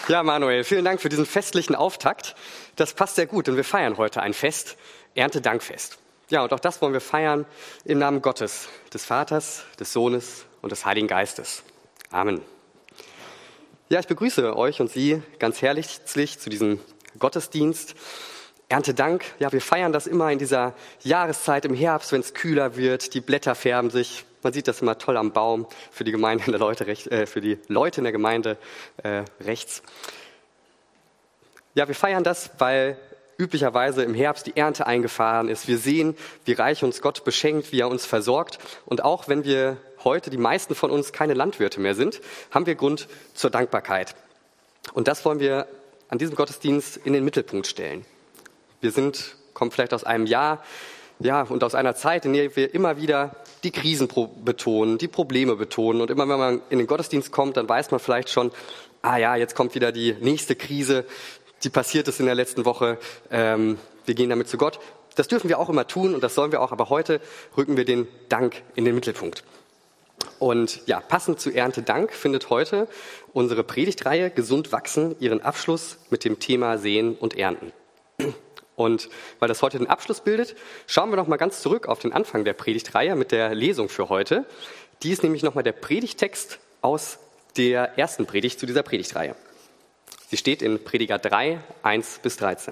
Ja, Manuel, vielen Dank für diesen festlichen Auftakt. Das passt sehr gut, denn wir feiern heute ein Fest, Erntedankfest. Ja, und auch das wollen wir feiern im Namen Gottes, des Vaters, des Sohnes und des Heiligen Geistes. Amen. Ja, ich begrüße euch und Sie ganz herzlich zu diesem Gottesdienst. Erntedank, ja, wir feiern das immer in dieser Jahreszeit im Herbst, wenn es kühler wird, die Blätter färben sich. Man sieht das immer toll am Baum für die Gemeinde in der für die Leute in der Gemeinde rechts. Ja, wir feiern das, weil üblicherweise im Herbst die Ernte eingefahren ist. Wir sehen, wie reich uns Gott beschenkt, wie er uns versorgt. Und auch wenn wir heute, die meisten von uns, keine Landwirte mehr sind, haben wir Grund zur Dankbarkeit. Und das wollen wir an diesem Gottesdienst in den Mittelpunkt stellen. Wir kommen vielleicht aus einem Jahr, ja, und aus einer Zeit, in der wir immer wieder die Krisen betonen, die Probleme betonen. Und immer wenn man in den Gottesdienst kommt, dann weiß man vielleicht schon, jetzt kommt wieder die nächste Krise, die passiert ist in der letzten Woche. Wir gehen damit zu Gott. Das dürfen wir auch immer tun und das sollen wir auch. Aber heute rücken wir den Dank in den Mittelpunkt. Und ja, passend zu Erntedank findet heute unsere Predigtreihe Gesund wachsen ihren Abschluss mit dem Thema Säen und Ernten. Und weil das heute den Abschluss bildet, schauen wir noch mal ganz zurück auf den Anfang der Predigtreihe mit der Lesung für heute. Die ist nämlich noch mal der Predigttext aus der ersten Predigt zu dieser Predigtreihe. Sie steht in Prediger 3, 1-13.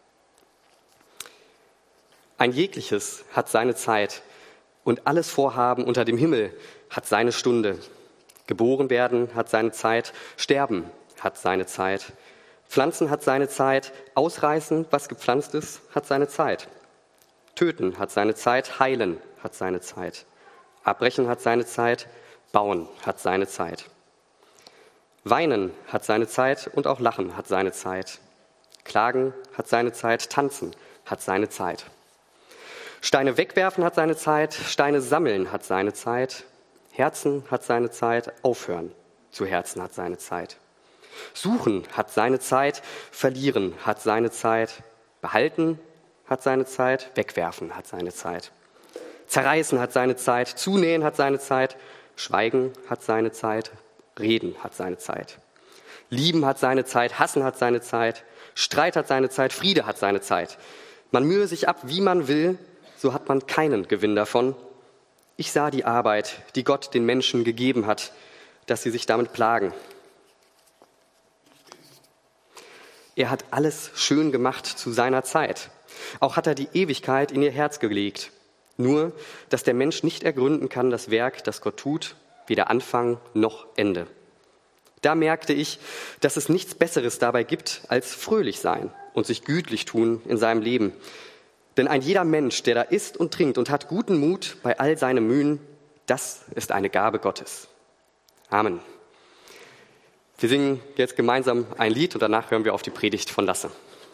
Ein jegliches hat seine Zeit und alles Vorhaben unter dem Himmel hat seine Stunde. Geboren werden hat seine Zeit, sterben hat seine Zeit. Pflanzen hat seine Zeit, ausreißen, was gepflanzt ist, hat seine Zeit. Töten hat seine Zeit, heilen hat seine Zeit. Abbrechen hat seine Zeit, bauen hat seine Zeit. Weinen hat seine Zeit und auch lachen hat seine Zeit. Klagen hat seine Zeit, tanzen hat seine Zeit. Steine wegwerfen hat seine Zeit, Steine sammeln hat seine Zeit. Herzen hat seine Zeit, aufhören zu Herzen hat seine Zeit. Suchen hat seine Zeit, verlieren hat seine Zeit, behalten hat seine Zeit, wegwerfen hat seine Zeit. Zerreißen hat seine Zeit, zunähen hat seine Zeit, schweigen hat seine Zeit, reden hat seine Zeit. Lieben hat seine Zeit, hassen hat seine Zeit, Streit hat seine Zeit, Friede hat seine Zeit. Man mühe sich ab, wie man will, so hat man keinen Gewinn davon. Ich sah die Arbeit, die Gott den Menschen gegeben hat, dass sie sich damit plagen. Er hat alles schön gemacht zu seiner Zeit. Auch hat er die Ewigkeit in ihr Herz gelegt. Nur, dass der Mensch nicht ergründen kann, das Werk, das Gott tut, weder Anfang noch Ende. Da merkte ich, dass es nichts Besseres dabei gibt, als fröhlich sein und sich gütlich tun in seinem Leben. Denn ein jeder Mensch, der da isst und trinkt und hat guten Mut bei all seinen Mühen, das ist eine Gabe Gottes. Amen. Wir singen jetzt gemeinsam ein Lied und danach hören wir auf die Predigt von Lasse.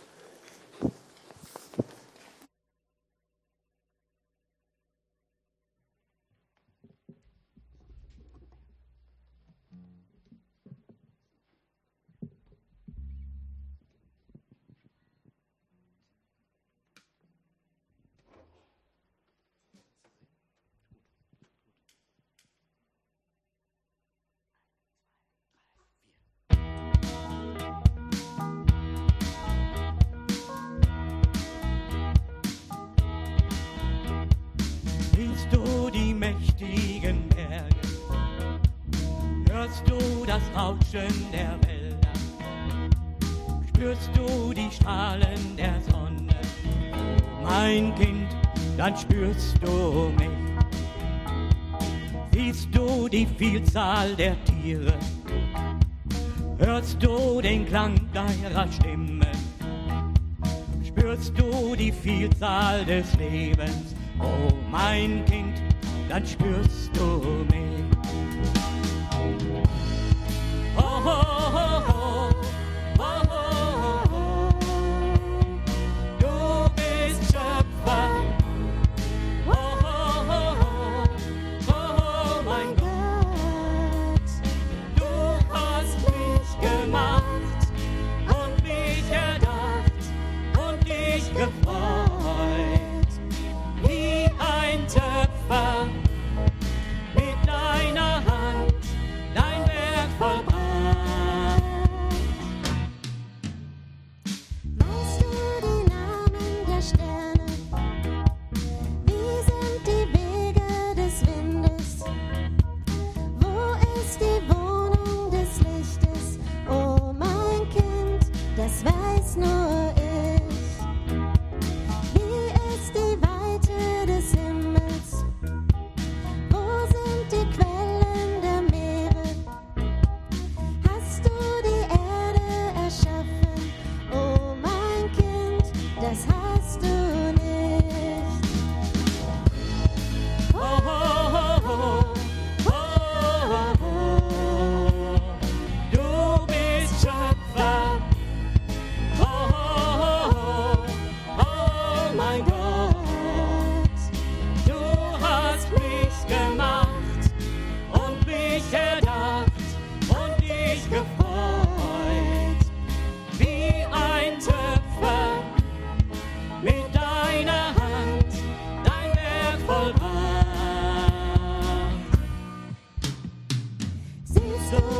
Siehst du die mächtigen Berge? Hörst du das Rauschen der Wälder? Spürst du die Strahlen der Sonne? Mein Kind, dann spürst du mich. Siehst du die Vielzahl der Tiere? Hörst du den Klang deiner Stimme? Spürst du die Vielzahl des Lebens? Oh, mein Kind, dann spürst du mich. Oh, oh, oh, oh, oh, oh, oh. Du bist Schöpfer. Oh, oh, oh, oh, oh, mein Gott. Du hast mich gemacht und mich erdacht und dich gefreut. Wie ein Töpfer mit deiner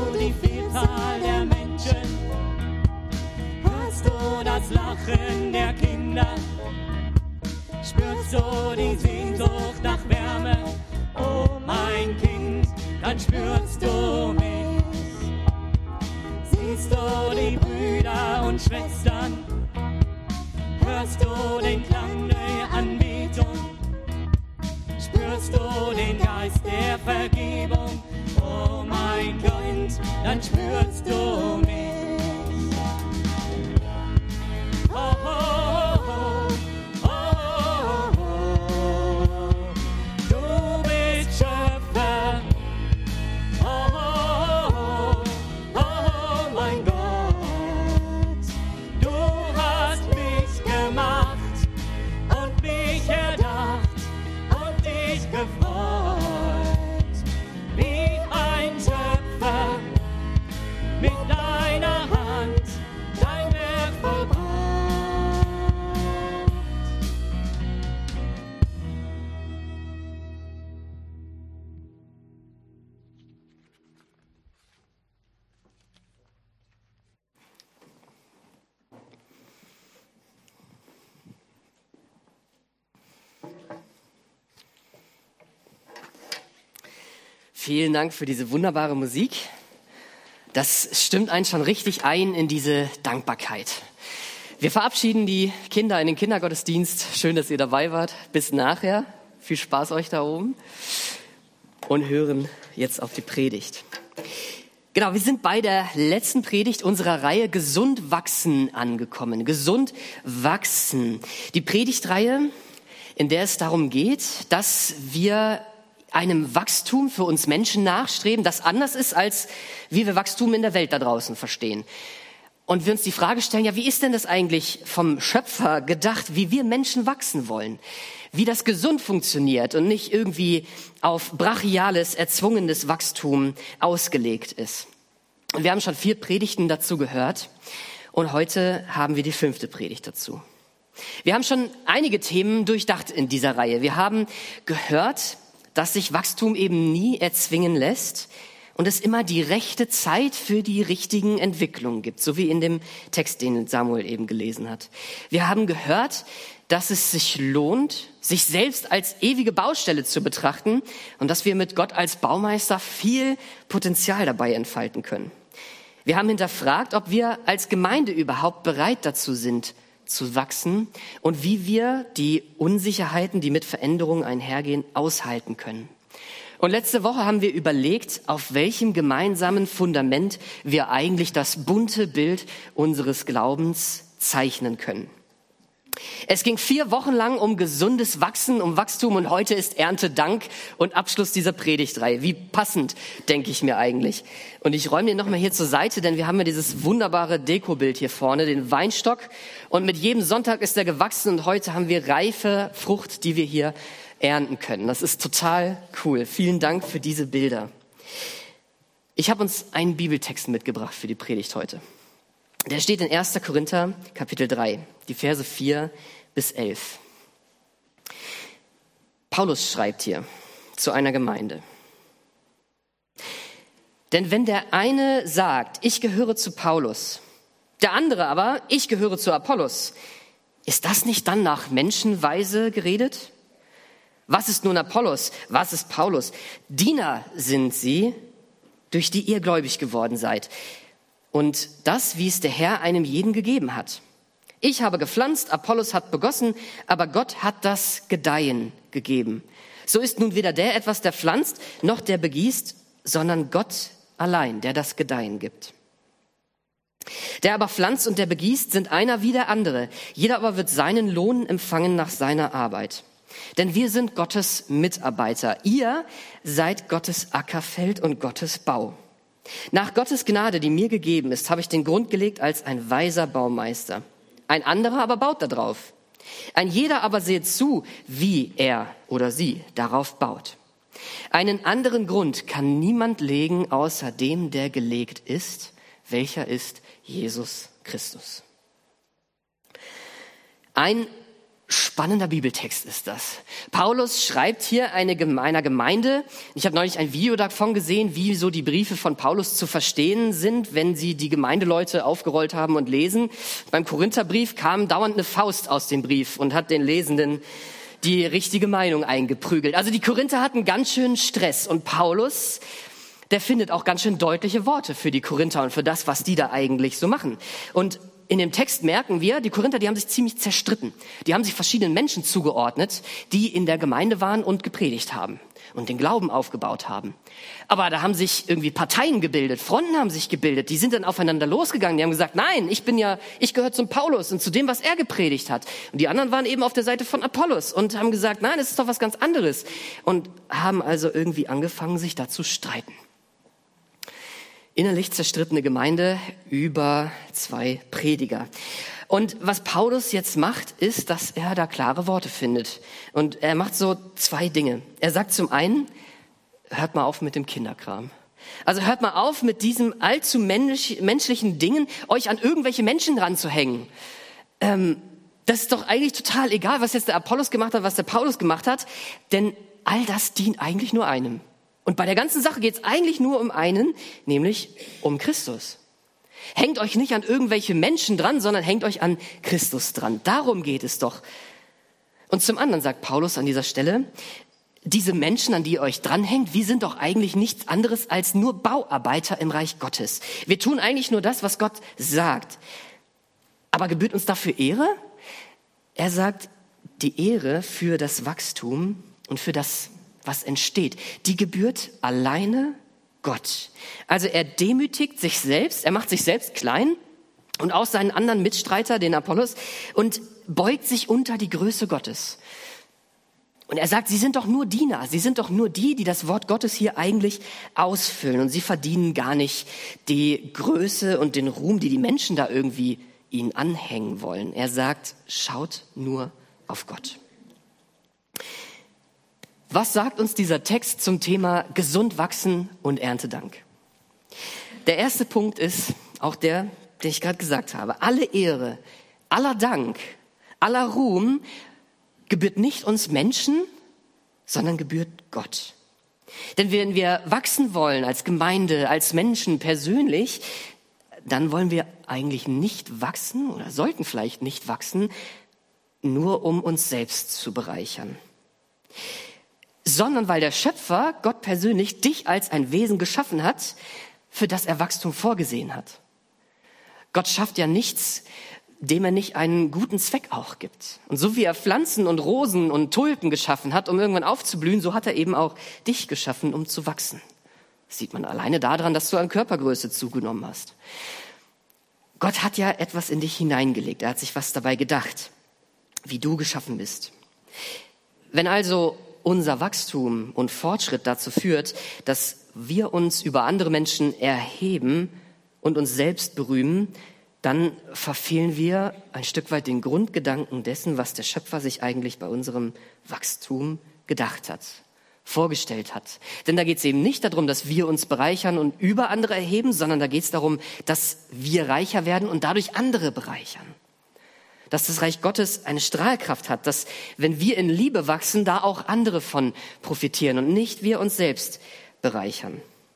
die Vielzahl der Menschen? Hörst du das Lachen der Kinder? Spürst du die Sehnsucht nach Wärme? Oh mein Kind, dann spürst du mich. Siehst du die Brüder und Schwestern? Hörst du den Klang der Anbetung? Spürst du den Geist der Vergebung? Oh mein Kind, dann spürst du mich. Oh, oh, oh, oh, oh, oh. Du bist Schöpfer. Oh, oh, oh, oh, mein Gott. Du hast mich gemacht und mich erdacht und dich gefreut. Wie ein Schöpfer mit deiner Hand dein Werk vollbracht. Vielen Dank für diese wunderbare Musik. Das stimmt einen schon richtig ein in diese Dankbarkeit. Wir verabschieden die Kinder in den Kindergottesdienst. Schön, dass ihr dabei wart. Bis nachher. Viel Spaß euch da oben. Und hören jetzt auf die Predigt. Genau, wir sind bei der letzten Predigt unserer Reihe Gesund wachsen angekommen. Gesund wachsen. Die Predigtreihe, in der es darum geht, dass wir einem Wachstum für uns Menschen nachstreben, das anders ist, als wie wir Wachstum in der Welt da draußen verstehen. Und wir uns die Frage stellen, ja, wie ist denn das eigentlich vom Schöpfer gedacht, wie wir Menschen wachsen wollen? Wie das gesund funktioniert und nicht irgendwie auf brachiales, erzwungenes Wachstum ausgelegt ist. Und wir haben schon 4 Predigten dazu gehört und heute haben wir die 5. Predigt dazu. Wir haben schon einige Themen durchdacht in dieser Reihe. Wir haben gehört, dass sich Wachstum eben nie erzwingen lässt und es immer die rechte Zeit für die richtigen Entwicklungen gibt, so wie in dem Text, den Samuel eben gelesen hat. Wir haben gehört, dass es sich lohnt, sich selbst als ewige Baustelle zu betrachten und dass wir mit Gott als Baumeister viel Potenzial dabei entfalten können. Wir haben hinterfragt, ob wir als Gemeinde überhaupt bereit dazu sind, zu wachsen und wie wir die Unsicherheiten, die mit Veränderungen einhergehen, aushalten können. Und letzte Woche haben wir überlegt, auf welchem gemeinsamen Fundament wir eigentlich das bunte Bild unseres Glaubens zeichnen können. Es ging 4 Wochen lang um gesundes Wachsen, um Wachstum und heute ist Erntedank und Abschluss dieser Predigtreihe. Wie passend, denke ich mir eigentlich. Und ich räume den nochmal hier zur Seite, denn wir haben ja dieses wunderbare Dekobild hier vorne, den Weinstock. Und mit jedem Sonntag ist er gewachsen und heute haben wir reife Frucht, die wir hier ernten können. Das ist total cool. Vielen Dank für diese Bilder. Ich habe uns einen Bibeltext mitgebracht für die Predigt heute. Der steht in 1. Korinther, Kapitel 3, die Verse 4 bis 11. Paulus schreibt hier zu einer Gemeinde. Denn wenn der eine sagt, ich gehöre zu Paulus, der andere aber, ich gehöre zu Apollos, ist das nicht dann nach Menschenweise geredet? Was ist nun Apollos? Was ist Paulus? Diener sind sie, durch die ihr gläubig geworden seid. Und das, wie es der Herr einem jeden gegeben hat. Ich habe gepflanzt, Apollos hat begossen, aber Gott hat das Gedeihen gegeben. So ist nun weder der etwas, der pflanzt, noch der begießt, sondern Gott allein, der das Gedeihen gibt. Der aber pflanzt und der begießt, sind einer wie der andere. Jeder aber wird seinen Lohn empfangen nach seiner Arbeit. Denn wir sind Gottes Mitarbeiter. Ihr seid Gottes Ackerfeld und Gottes Bau. Nach Gottes Gnade, die mir gegeben ist, habe ich den Grund gelegt als ein weiser Baumeister. Ein anderer aber baut darauf. Ein jeder aber seht zu, wie er oder sie darauf baut. Einen anderen Grund kann niemand legen, außer dem, der gelegt ist, welcher ist Jesus Christus. Ein Spannender Bibeltext ist das. Paulus schreibt hier einer Gemeinde. Ich habe neulich ein Video davon gesehen, wie so die Briefe von Paulus zu verstehen sind, wenn sie die Gemeindeleute aufgerollt haben und lesen. Beim Korintherbrief kam dauernd eine Faust aus dem Brief und hat den Lesenden die richtige Meinung eingeprügelt. Also die Korinther hatten ganz schön Stress und Paulus, der findet auch ganz schön deutliche Worte für die Korinther und für das, was die da eigentlich so machen. Und in dem Text merken wir, die Korinther, die haben sich ziemlich zerstritten. Die haben sich verschiedenen Menschen zugeordnet, die in der Gemeinde waren und gepredigt haben und den Glauben aufgebaut haben. Aber da haben sich irgendwie Parteien gebildet, Fronten haben sich gebildet. Die sind dann aufeinander losgegangen. Die haben gesagt, nein, ich gehöre zum Paulus und zu dem, was er gepredigt hat. Und die anderen waren eben auf der Seite von Apollos und haben gesagt, nein, das ist doch was ganz anderes. Und haben also irgendwie angefangen, sich da zu streiten. Innerlich zerstrittene Gemeinde über 2 Prediger. Und was Paulus jetzt macht, ist, dass er da klare Worte findet. Und er macht so 2 Dinge. Er sagt zum einen, hört mal auf mit dem Kinderkram. Also hört mal auf mit diesem allzu menschlichen Dingen, euch an irgendwelche Menschen ranzuhängen. Das ist doch eigentlich total egal, was jetzt der Apollos gemacht hat, was der Paulus gemacht hat. Denn all das dient eigentlich nur einem. Und bei der ganzen Sache geht es eigentlich nur um einen, nämlich um Christus. Hängt euch nicht an irgendwelche Menschen dran, sondern hängt euch an Christus dran. Darum geht es doch. Und zum anderen sagt Paulus an dieser Stelle, diese Menschen, an die ihr euch dranhängt, wir sind doch eigentlich nichts anderes als nur Bauarbeiter im Reich Gottes. Wir tun eigentlich nur das, was Gott sagt. Aber gebührt uns dafür Ehre? Er sagt, die Ehre für das Wachstum und für das, was entsteht, die gebührt alleine Gott. Also er demütigt sich selbst, er macht sich selbst klein und auch seinen anderen Mitstreiter, den Apollos, und beugt sich unter die Größe Gottes. Und er sagt, sie sind doch nur Diener, sie sind doch nur die das Wort Gottes hier eigentlich ausfüllen. Und sie verdienen gar nicht die Größe und den Ruhm, die Menschen da irgendwie ihnen anhängen wollen. Er sagt, schaut nur auf Gott. Was sagt uns dieser Text zum Thema gesund wachsen und Erntedank? Der erste Punkt ist auch der, den ich gerade gesagt habe. Alle Ehre, aller Dank, aller Ruhm gebührt nicht uns Menschen, sondern gebührt Gott. Denn wenn wir wachsen wollen als Gemeinde, als Menschen persönlich, dann wollen wir eigentlich nicht wachsen oder sollten vielleicht nicht wachsen, nur um uns selbst zu bereichern. Sondern weil der Schöpfer, Gott persönlich, dich als ein Wesen geschaffen hat, für das er Wachstum vorgesehen hat. Gott schafft ja nichts, dem er nicht einen guten Zweck auch gibt. Und so wie er Pflanzen und Rosen und Tulpen geschaffen hat, um irgendwann aufzublühen, so hat er eben auch dich geschaffen, um zu wachsen. Das sieht man alleine daran, dass du an Körpergröße zugenommen hast. Gott hat ja etwas in dich hineingelegt. Er hat sich was dabei gedacht, wie du geschaffen bist. Wenn also unser Wachstum und Fortschritt dazu führt, dass wir uns über andere Menschen erheben und uns selbst berühmen, dann verfehlen wir ein Stück weit den Grundgedanken dessen, was der Schöpfer sich eigentlich bei unserem Wachstum gedacht hat, vorgestellt hat. Denn da geht es eben nicht darum, dass wir uns bereichern und über andere erheben, sondern da geht es darum, dass wir reicher werden und dadurch andere bereichern. Dass das Reich Gottes eine Strahlkraft hat, dass, wenn wir in Liebe wachsen, da auch andere von profitieren und nicht wir uns selbst bereichern.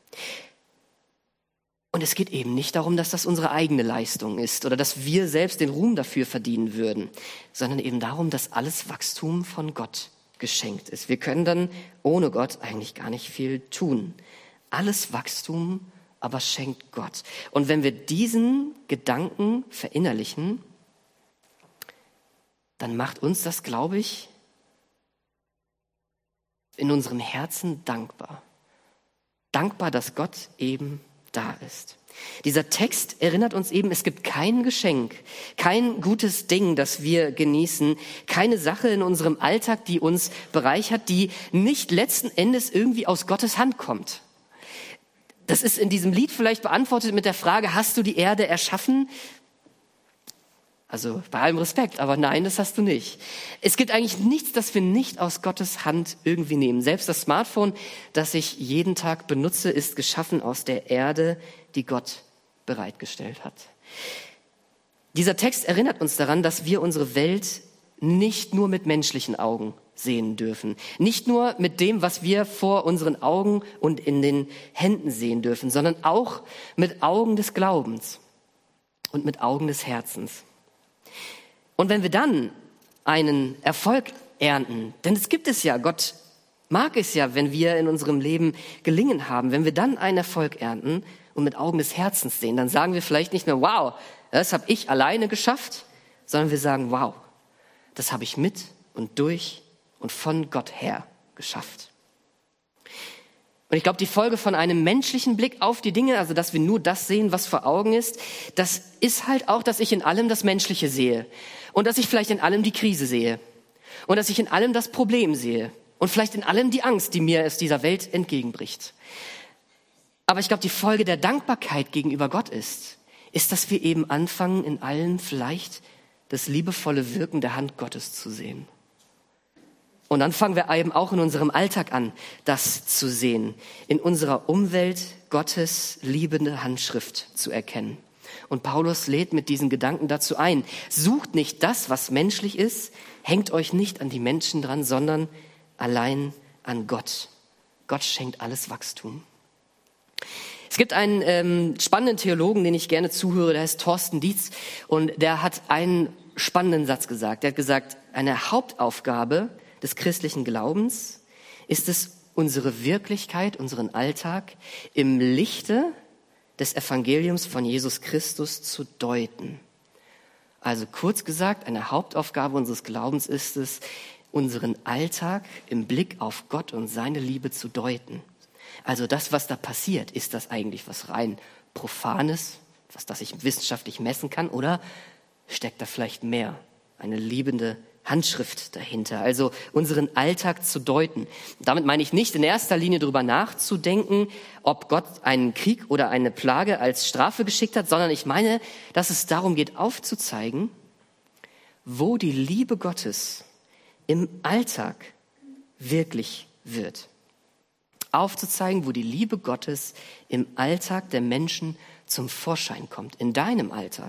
Und es geht eben nicht darum, dass das unsere eigene Leistung ist oder dass wir selbst den Ruhm dafür verdienen würden, sondern eben darum, dass alles Wachstum von Gott geschenkt ist. Wir können dann ohne Gott eigentlich gar nicht viel tun. Alles Wachstum aber schenkt Gott. Und wenn wir diesen Gedanken verinnerlichen, dann macht uns das, glaube ich, in unserem Herzen dankbar. Dankbar, dass Gott eben da ist. Dieser Text erinnert uns eben, es gibt kein Geschenk, kein gutes Ding, das wir genießen, keine Sache in unserem Alltag, die uns bereichert, die nicht letzten Endes irgendwie aus Gottes Hand kommt. Das ist in diesem Lied vielleicht beantwortet mit der Frage, hast du die Erde erschaffen? Also bei allem Respekt, aber nein, das hast du nicht. Es gibt eigentlich nichts, das wir nicht aus Gottes Hand irgendwie nehmen. Selbst das Smartphone, das ich jeden Tag benutze, ist geschaffen aus der Erde, die Gott bereitgestellt hat. Dieser Text erinnert uns daran, dass wir unsere Welt nicht nur mit menschlichen Augen sehen dürfen. Nicht nur mit dem, was wir vor unseren Augen und in den Händen sehen dürfen, sondern auch mit Augen des Glaubens und mit Augen des Herzens. Und wenn wir dann einen Erfolg ernten, denn es gibt es ja, Gott mag es ja, wenn wir in unserem Leben Gelingen haben, wenn wir dann einen Erfolg ernten und mit Augen des Herzens sehen, dann sagen wir vielleicht nicht mehr, wow, das habe ich alleine geschafft, sondern wir sagen, wow, das habe ich mit und durch und von Gott her geschafft. Und ich glaube, die Folge von einem menschlichen Blick auf die Dinge, also dass wir nur das sehen, was vor Augen ist, das ist halt auch, dass ich in allem das Menschliche sehe und dass ich vielleicht in allem die Krise sehe und dass ich in allem das Problem sehe und vielleicht in allem die Angst, die mir aus dieser Welt entgegenbricht. Aber ich glaube, die Folge der Dankbarkeit gegenüber Gott ist, dass wir eben anfangen, in allem vielleicht das liebevolle Wirken der Hand Gottes zu sehen. Und dann fangen wir eben auch in unserem Alltag an, das zu sehen, in unserer Umwelt Gottes liebende Handschrift zu erkennen. Und Paulus lädt mit diesen Gedanken dazu ein, sucht nicht das, was menschlich ist, hängt euch nicht an die Menschen dran, sondern allein an Gott. Gott schenkt alles Wachstum. Es gibt einen spannenden Theologen, den ich gerne zuhöre, der heißt Thorsten Dietz, und der hat einen spannenden Satz gesagt. Er hat gesagt, eine Hauptaufgabe des christlichen Glaubens ist es, unsere Wirklichkeit, unseren Alltag im Lichte des Evangeliums von Jesus Christus zu deuten. Also kurz gesagt, eine Hauptaufgabe unseres Glaubens ist es, unseren Alltag im Blick auf Gott und seine Liebe zu deuten. Also das, was da passiert, ist das eigentlich was rein Profanes, was das ich wissenschaftlich messen kann, oder steckt da vielleicht mehr, eine liebende Handschrift dahinter, also unseren Alltag zu deuten. Damit meine ich nicht in erster Linie darüber nachzudenken, ob Gott einen Krieg oder eine Plage als Strafe geschickt hat, sondern ich meine, dass es darum geht, aufzuzeigen, wo die Liebe Gottes im Alltag wirklich wird. Aufzuzeigen, wo die Liebe Gottes im Alltag der Menschen zum Vorschein kommt, in deinem Alltag.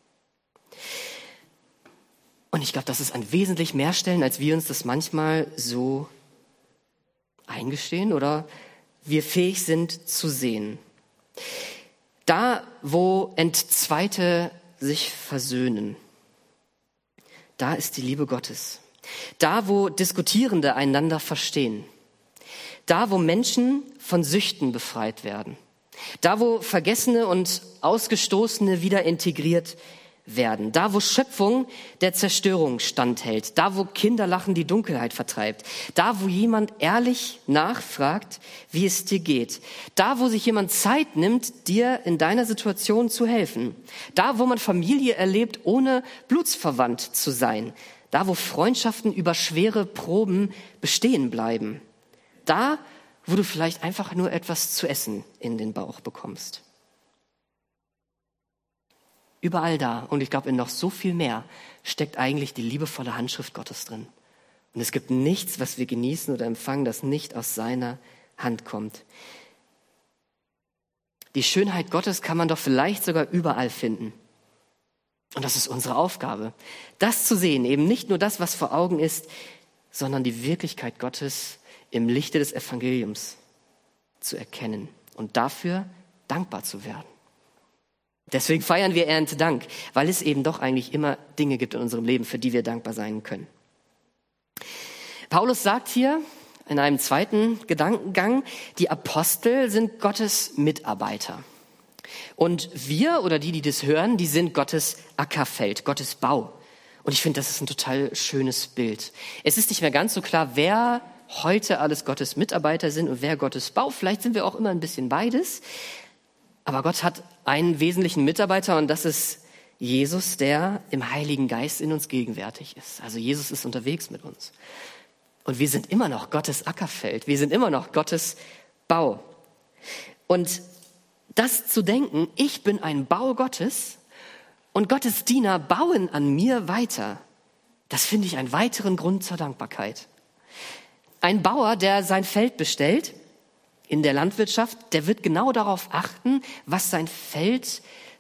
Und ich glaube, das ist an wesentlich mehr Stellen, als wir uns das manchmal so eingestehen oder wir fähig sind zu sehen. Da, wo Entzweite sich versöhnen, da ist die Liebe Gottes. Da, wo Diskutierende einander verstehen. Da, wo Menschen von Süchten befreit werden. Da, wo Vergessene und Ausgestoßene wieder integriert werden. Da, wo Schöpfung der Zerstörung standhält. Da, wo Kinderlachen die Dunkelheit vertreibt. Da, wo jemand ehrlich nachfragt, wie es dir geht. Da, wo sich jemand Zeit nimmt, dir in deiner Situation zu helfen. Da, wo man Familie erlebt, ohne blutsverwandt zu sein. Da, wo Freundschaften über schwere Proben bestehen bleiben. Da, wo du vielleicht einfach nur etwas zu essen in den Bauch bekommst. Überall da, und ich glaube in noch so viel mehr, steckt eigentlich die liebevolle Handschrift Gottes drin. Und es gibt nichts, was wir genießen oder empfangen, das nicht aus seiner Hand kommt. Die Schönheit Gottes kann man doch vielleicht sogar überall finden. Und das ist unsere Aufgabe, das zu sehen, eben nicht nur das, was vor Augen ist, sondern die Wirklichkeit Gottes im Lichte des Evangeliums zu erkennen und dafür dankbar zu werden. Deswegen feiern wir Erntedank, weil es eben doch eigentlich immer Dinge gibt in unserem Leben, für die wir dankbar sein können. Paulus sagt hier in einem zweiten Gedankengang, die Apostel sind Gottes Mitarbeiter. Und wir oder die das hören, die sind Gottes Ackerfeld, Gottes Bau. Und ich finde, das ist ein total schönes Bild. Es ist nicht mehr ganz so klar, wer heute alles Gottes Mitarbeiter sind und wer Gottes Bau. Vielleicht sind wir auch immer ein bisschen beides. Aber Gott hat einen wesentlichen Mitarbeiter und das ist Jesus, der im Heiligen Geist in uns gegenwärtig ist. Also Jesus ist unterwegs mit uns. Und wir sind immer noch Gottes Ackerfeld. Wir sind immer noch Gottes Bau. Und das zu denken, ich bin ein Bau Gottes und Gottes Diener bauen an mir weiter, das finde ich einen weiteren Grund zur Dankbarkeit. Ein Bauer, der sein Feld bestellt in der Landwirtschaft, der wird genau darauf achten, was sein Feld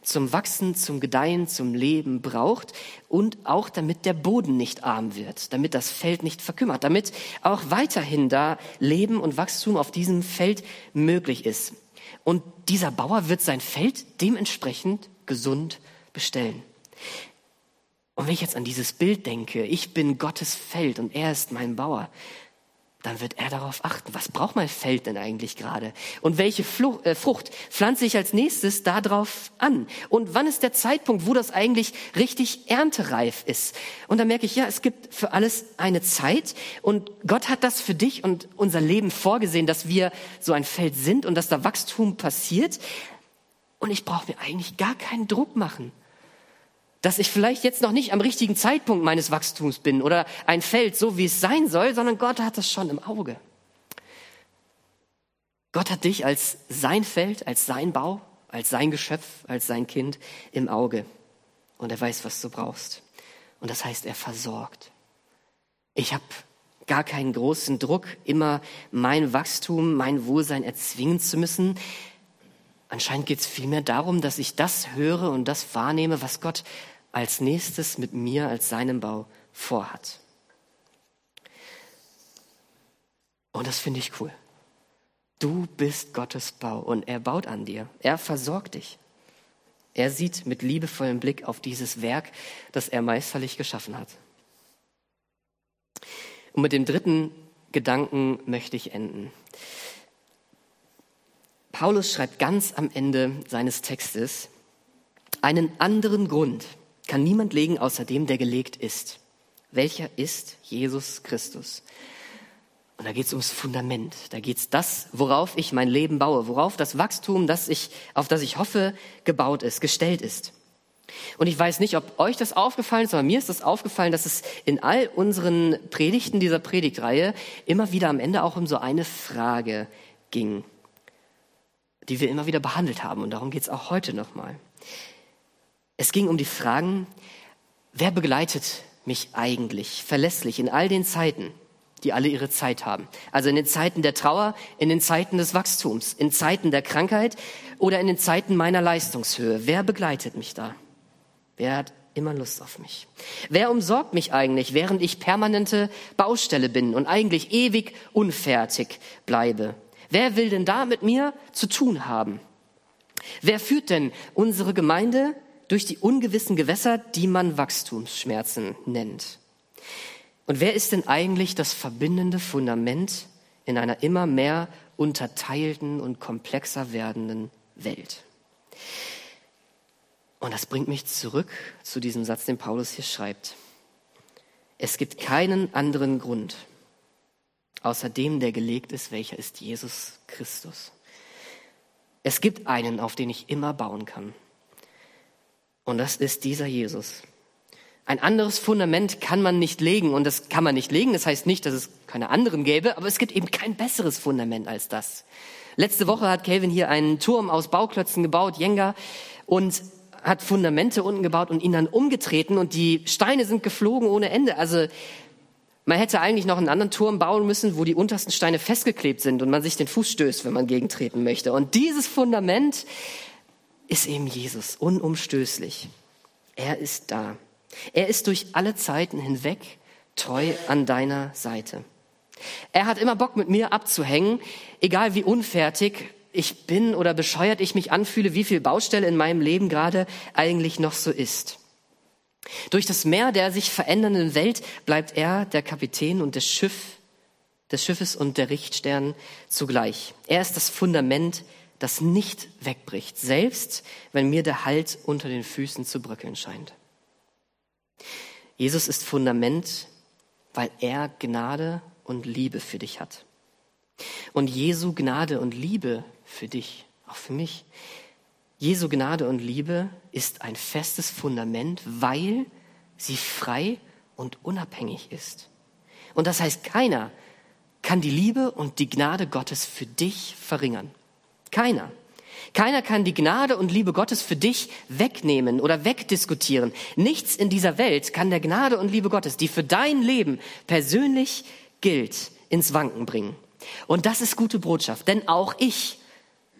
zum Wachsen, zum Gedeihen, zum Leben braucht und auch damit der Boden nicht arm wird, damit das Feld nicht verkümmert, damit auch weiterhin da Leben und Wachstum auf diesem Feld möglich ist. Und dieser Bauer wird sein Feld dementsprechend gesund bestellen. Und wenn ich jetzt an dieses Bild denke, ich bin Gottes Feld und er ist mein Bauer, dann wird er darauf achten, was braucht mein Feld denn eigentlich gerade? Und welche Frucht pflanze ich als nächstes darauf an? Und wann ist der Zeitpunkt, wo das eigentlich richtig erntereif ist? Und dann merke ich, ja, es gibt für alles eine Zeit und Gott hat das für dich und unser Leben vorgesehen, dass wir so ein Feld sind und dass da Wachstum passiert. Und ich brauche mir eigentlich gar keinen Druck machen, dass ich vielleicht jetzt noch nicht am richtigen Zeitpunkt meines Wachstums bin oder ein Feld so, wie es sein soll, sondern Gott hat das schon im Auge. Gott hat dich als sein Feld, als sein Bau, als sein Geschöpf, als sein Kind im Auge. Und er weiß, was du brauchst. Und das heißt, er versorgt. Ich habe gar keinen großen Druck, immer mein Wachstum, mein Wohlsein erzwingen zu müssen. Anscheinend geht es vielmehr darum, dass ich das höre und das wahrnehme, was Gott als nächstes mit mir, als seinem Bau vorhat. Und das finde ich cool. Du bist Gottes Bau und er baut an dir. Er versorgt dich. Er sieht mit liebevollem Blick auf dieses Werk, das er meisterlich geschaffen hat. Und mit dem dritten Gedanken möchte ich enden. Paulus schreibt ganz am Ende seines Textes, einen anderen Grund kann niemand legen, außer dem, der gelegt ist. Welcher ist Jesus Christus? Und da geht es ums Fundament. Da geht es das, worauf ich mein Leben baue, worauf das Wachstum, auf das ich hoffe, gebaut ist, gestellt ist. Und ich weiß nicht, ob euch das aufgefallen ist, aber mir ist das aufgefallen, dass es in all unseren Predigten dieser Predigtreihe immer wieder am Ende auch um so eine Frage ging, die wir immer wieder behandelt haben. Und darum geht es auch heute nochmal. Es ging um die Fragen, wer begleitet mich eigentlich verlässlich in all den Zeiten, die alle ihre Zeit haben? Also in den Zeiten der Trauer, in den Zeiten des Wachstums, in Zeiten der Krankheit oder in den Zeiten meiner Leistungshöhe. Wer begleitet mich da? Wer hat immer Lust auf mich? Wer umsorgt mich eigentlich, während ich permanente Baustelle bin und eigentlich ewig unfertig bleibe? Wer will denn da mit mir zu tun haben? Wer führt denn unsere Gemeinde durch die ungewissen Gewässer, die man Wachstumsschmerzen nennt? Und wer ist denn eigentlich das verbindende Fundament in einer immer mehr unterteilten und komplexer werdenden Welt? Und das bringt mich zurück zu diesem Satz, den Paulus hier schreibt. Es gibt keinen anderen Grund, außer dem, der gelegt ist, welcher ist Jesus Christus. Es gibt einen, auf den ich immer bauen kann. Und das ist dieser Jesus. Ein anderes Fundament kann man nicht legen und das kann man nicht legen. Das heißt nicht, dass es keine anderen gäbe, aber es gibt eben kein besseres Fundament als das. Letzte Woche hat Calvin hier einen Turm aus Bauklötzen gebaut, Jenga, und hat Fundamente unten gebaut und ihn dann umgetreten und die Steine sind geflogen ohne Ende. Also man hätte eigentlich noch einen anderen Turm bauen müssen, wo die untersten Steine festgeklebt sind und man sich den Fuß stößt, wenn man gegentreten möchte. Und dieses Fundament ist eben Jesus, unumstößlich. Er ist da. Er ist durch alle Zeiten hinweg treu an deiner Seite. Er hat immer Bock, mit mir abzuhängen, egal wie unfertig ich bin oder bescheuert ich mich anfühle, wie viel Baustelle in meinem Leben gerade eigentlich noch so ist. Durch das Meer der sich verändernden Welt bleibt er der Kapitän und des Schiffes und der Richtstern zugleich. Er ist das Fundament, das nicht wegbricht, selbst wenn mir der Halt unter den Füßen zu bröckeln scheint. Jesus ist Fundament, weil er Gnade und Liebe für dich hat. Und Jesu Gnade und Liebe für dich, auch für mich, Jesu Gnade und Liebe ist ein festes Fundament, weil sie frei und unabhängig ist. Und das heißt, keiner kann die Liebe und die Gnade Gottes für dich verringern. Keiner. Keiner kann die Gnade und Liebe Gottes für dich wegnehmen oder wegdiskutieren. Nichts in dieser Welt kann der Gnade und Liebe Gottes, die für dein Leben persönlich gilt, ins Wanken bringen. Und das ist gute Botschaft, denn auch ich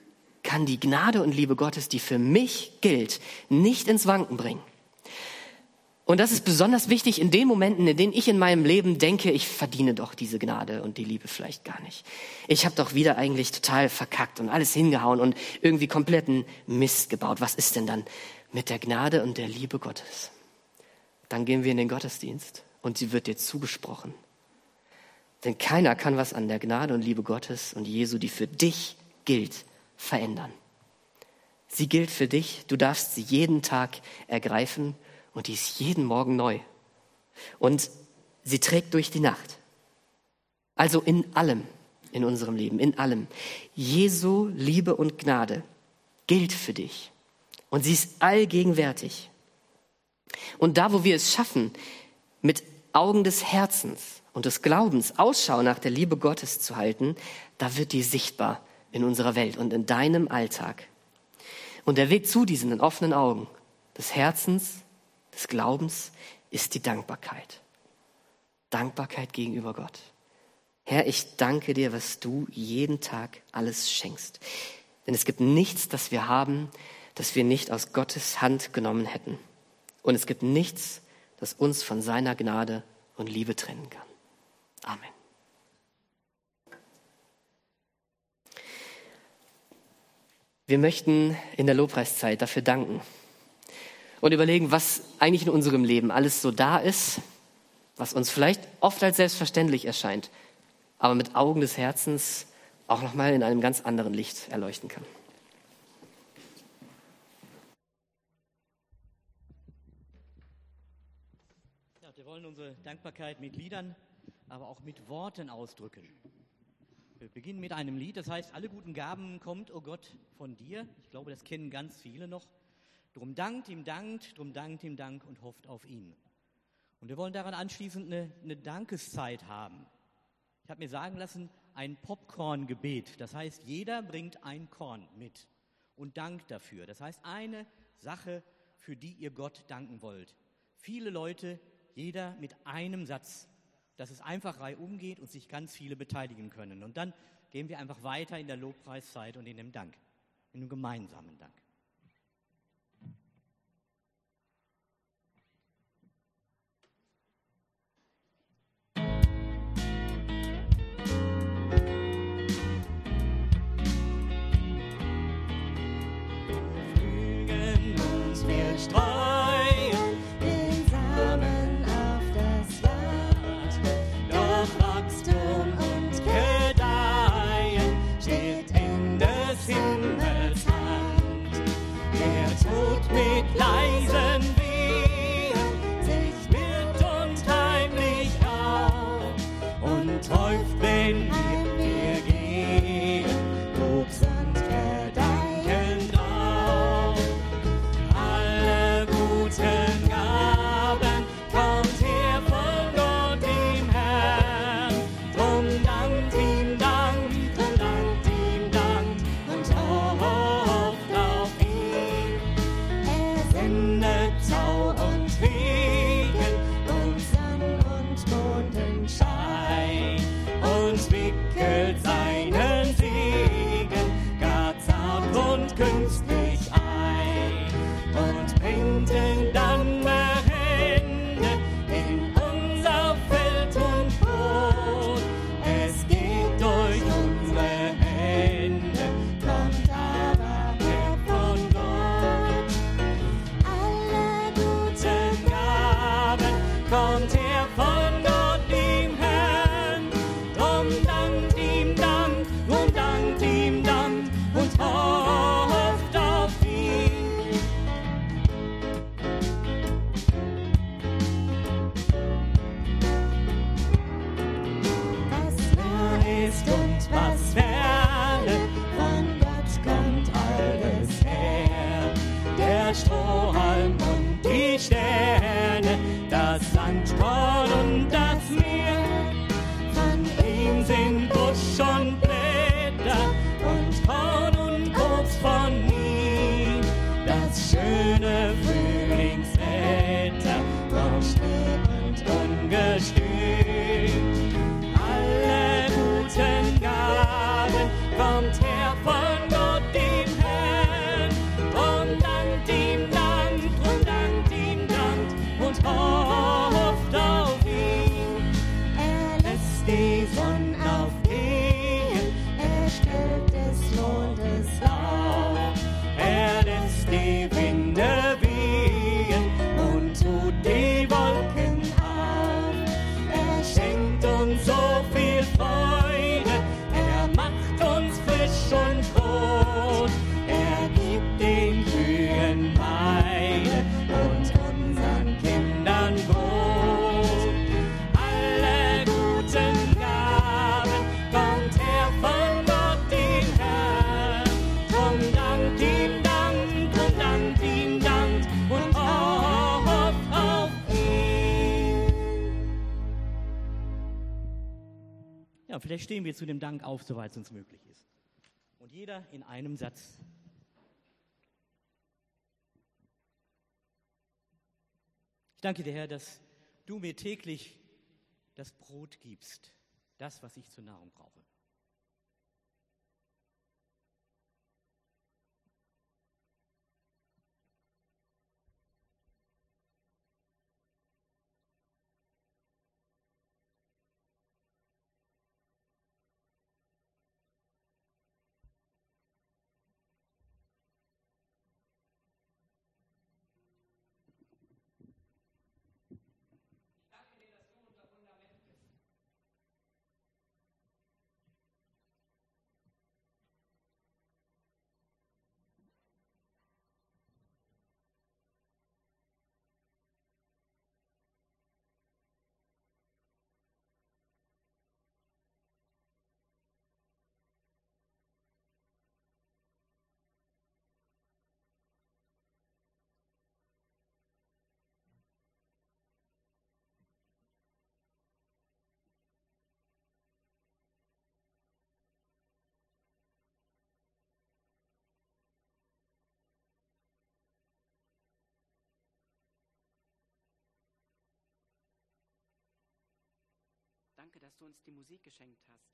kann die Gnade und Liebe Gottes, die für mich gilt, nicht ins Wanken bringen. Und das ist besonders wichtig in den Momenten, in denen ich in meinem Leben denke, ich verdiene doch diese Gnade und die Liebe vielleicht gar nicht. Ich habe doch wieder eigentlich total verkackt und alles hingehauen und irgendwie kompletten Mist gebaut. Was ist denn dann mit der Gnade und der Liebe Gottes? Dann gehen wir in den Gottesdienst und sie wird dir zugesprochen. Denn keiner kann was an der Gnade und Liebe Gottes und Jesu, die für dich gilt, verändern. Sie gilt für dich, du darfst sie jeden Tag ergreifen und die ist jeden Morgen neu. Und sie trägt durch die Nacht. Also in allem, in unserem Leben, in allem. Jesu Liebe und Gnade gilt für dich. Und sie ist allgegenwärtig. Und da, wo wir es schaffen, mit Augen des Herzens und des Glaubens Ausschau nach der Liebe Gottes zu halten, da wird die sichtbar in unserer Welt und in deinem Alltag. Und der Weg zu diesen offenen Augen des Herzens, des Glaubens, ist die Dankbarkeit. Dankbarkeit gegenüber Gott. Herr, ich danke dir, was du jeden Tag alles schenkst. Denn es gibt nichts, das wir haben, das wir nicht aus Gottes Hand genommen hätten. Und es gibt nichts, das uns von seiner Gnade und Liebe trennen kann. Amen. Wir möchten in der Lobpreiszeit dafür danken und überlegen, was eigentlich in unserem Leben alles so da ist, was uns vielleicht oft als selbstverständlich erscheint, aber mit Augen des Herzens auch nochmal in einem ganz anderen Licht erleuchten kann. Ja, wir wollen unsere Dankbarkeit mit Liedern, aber auch mit Worten ausdrücken. Wir beginnen mit einem Lied, das heißt, alle guten Gaben kommt, oh Gott, von dir. Ich glaube, das kennen ganz viele noch. Drum dankt ihm Dank und hofft auf ihn. Und wir wollen daran anschließend eine Dankeszeit haben. Ich habe mir sagen lassen, ein Popcorn-Gebet. Das heißt, jeder bringt ein Korn mit und dankt dafür. Das heißt, eine Sache, für die ihr Gott danken wollt. Viele Leute, jeder mit einem Satz, dass es einfach reihum geht und sich ganz viele beteiligen können. Und dann gehen wir einfach weiter in der Lobpreiszeit und in dem Dank, in dem gemeinsamen Dank. Alle guten Gaben kommt her von Gott, dem Herrn. Ja, vielleicht stehen wir zu dem Dank auf, soweit es uns möglich ist. Und jeder in einem Satz. Ich danke dir, Herr, dass du mir täglich das Brot gibst, das, was ich zur Nahrung brauche. Danke, dass du uns die Musik geschenkt hast.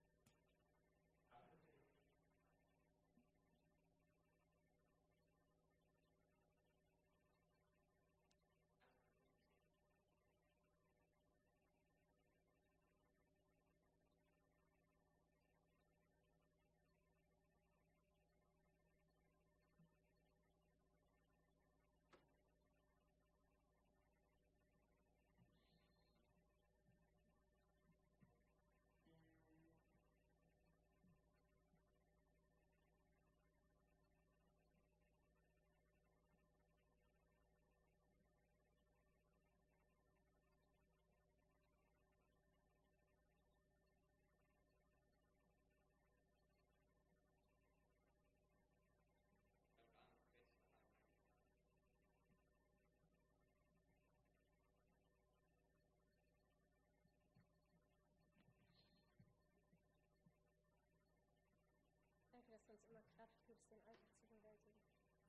Danke, dass du uns immer Kraft gibst, den Alltag zu bewältigen.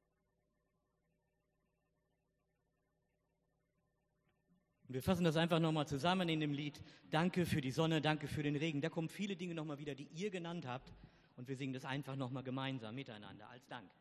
Wir fassen das einfach nochmal zusammen in dem Lied. Danke für die Sonne, danke für den Regen. Da kommen viele Dinge nochmal wieder, die ihr genannt habt. Und wir singen das einfach nochmal gemeinsam miteinander als Dank.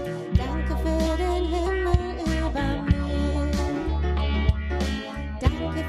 Danke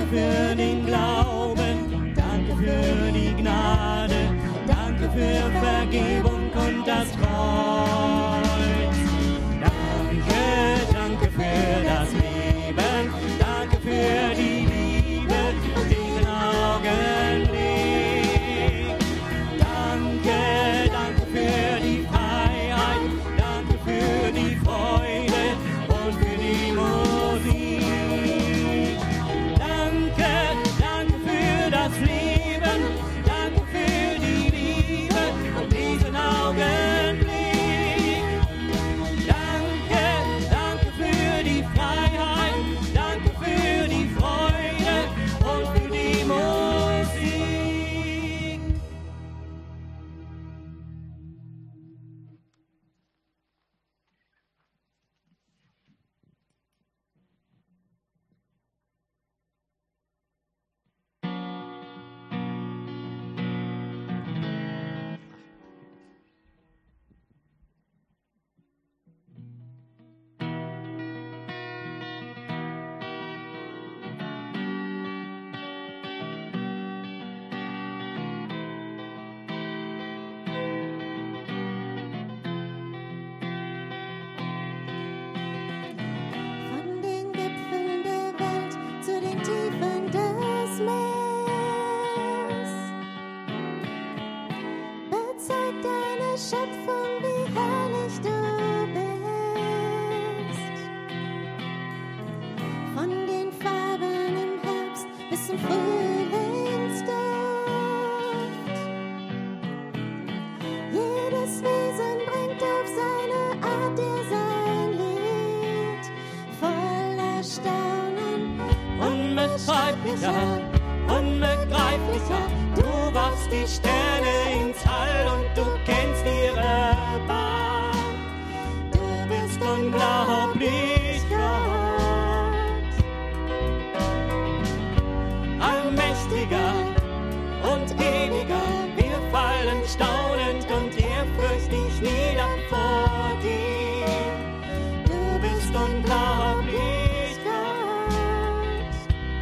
Danke für den Glauben, danke für die Gnade, danke für Vergebung und das Kreuz. Danke, danke für das Leben, danke für die Liebe und diesen Augenblick. Danke, danke für die Freiheit, danke für die Freude und für die Musik. Danke, danke für das Leben, danke für die Liebe und diesen Augenblick. Danke, danke für die Freiheit, danke für die Freude und für die Musik. Von den Gipfeln der Welt zu den Tiefen des Meeres bezeugt deine Schöpfung, wie herrlich du bist. Von den Farben im Herbst bis zum Frühlingsduft. Jedes Wesen bringt auf seine Art dir sein Lied, voller Staunen, Unbeschreiblicher, unbegreiflicher, du warfst die Sterne ins All und du kennst ihre Bahn. Du bist unglaublich, Gott. Allmächtiger und ewiger, wir fallen staunend und ehrfürchtig nieder vor dir. Du bist unglaublich, Gott.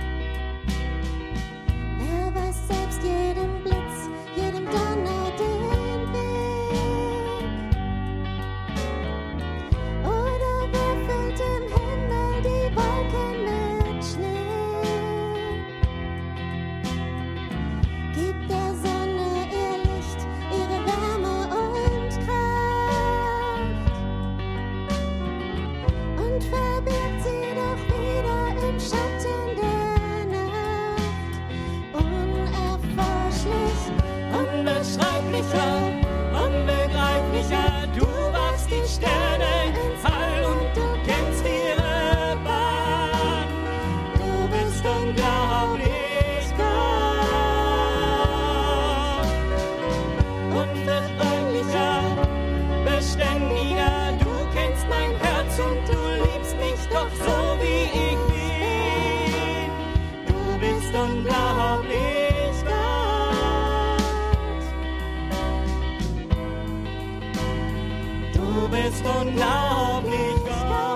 er weiß selbst jedem Blitz, jedem Donner den Weg. Oder wer füllt im Himmel die Wolken mit Schnee? Gib der Sonne ihr Licht, ihre Wärme und Kraft und verbirgt sie doch wieder im Schatten der Nacht. Unerforschlich, Unbeschreiblicher, unbegreiflicher, du warfst die Sterne ins All und du kennst ihre Bahn. Du bist unglaublich, Gott. Unvergleichlicher, beständiger, du kennst mein Herz und du liebst mich doch so wie ich bin. Du bist unglaublich, Gott. Du bist unglaublich, Gott.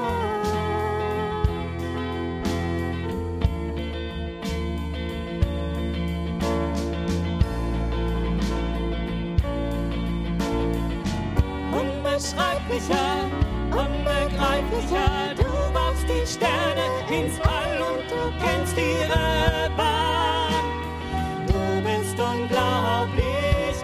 Unbeschreiblicher, unbegreiflicher, du warfst die Sterne ins All und du kennst ihre Bahn. Du bist unglaublich,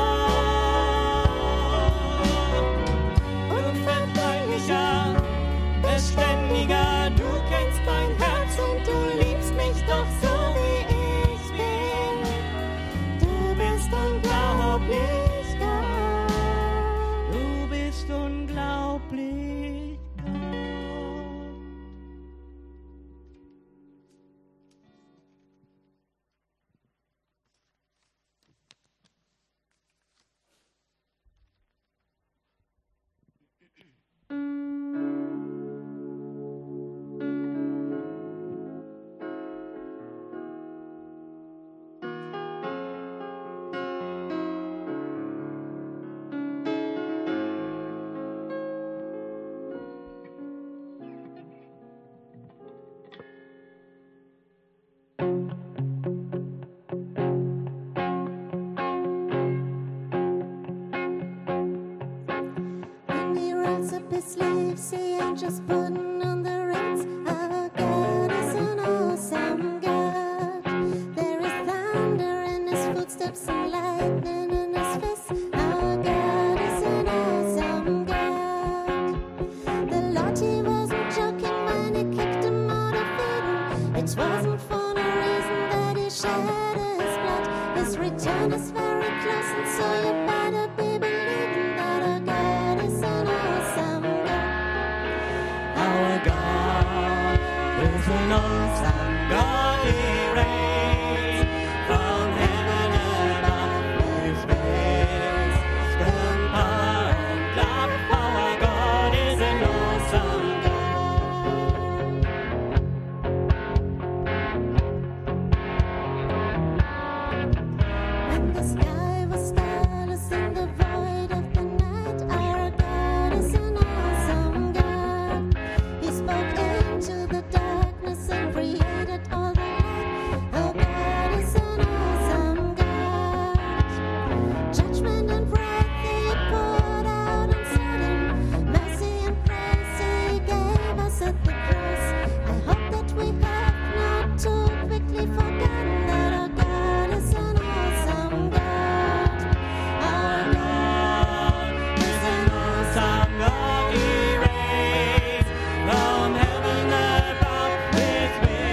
Gott. Unvergleichlicher, beständiger, du kennst mein Herz und du liebst mich doch so wie ich bin. Du bist unglaublich, Gott. Du bist unglaublich, Gott. up his sleeves, the angels putting on the reins. Our God is an awesome God. There is thunder in his footsteps and lightning in his face. Our God is an awesome God. The Lord, he wasn't joking when he kicked him out of Eden. It wasn't for no reason that he shed his blood. His return is very close, and so you better be believing that our God is an awesome God. Our God is an awesome God. He reigns from heaven above with wisdom, power, and love. Our God is an awesome When the sky was starless in the void of the night, our God is an awesome God. He spoke into the darkness and created all the light. Our God is an awesome God. Judgment and wrath he poured out on Sodom. Mercy and praise he gave us at the cross. I hope that we have not too quickly forgotten that our God is an awesome God. Our God is an awesome God. He reigns from heaven above with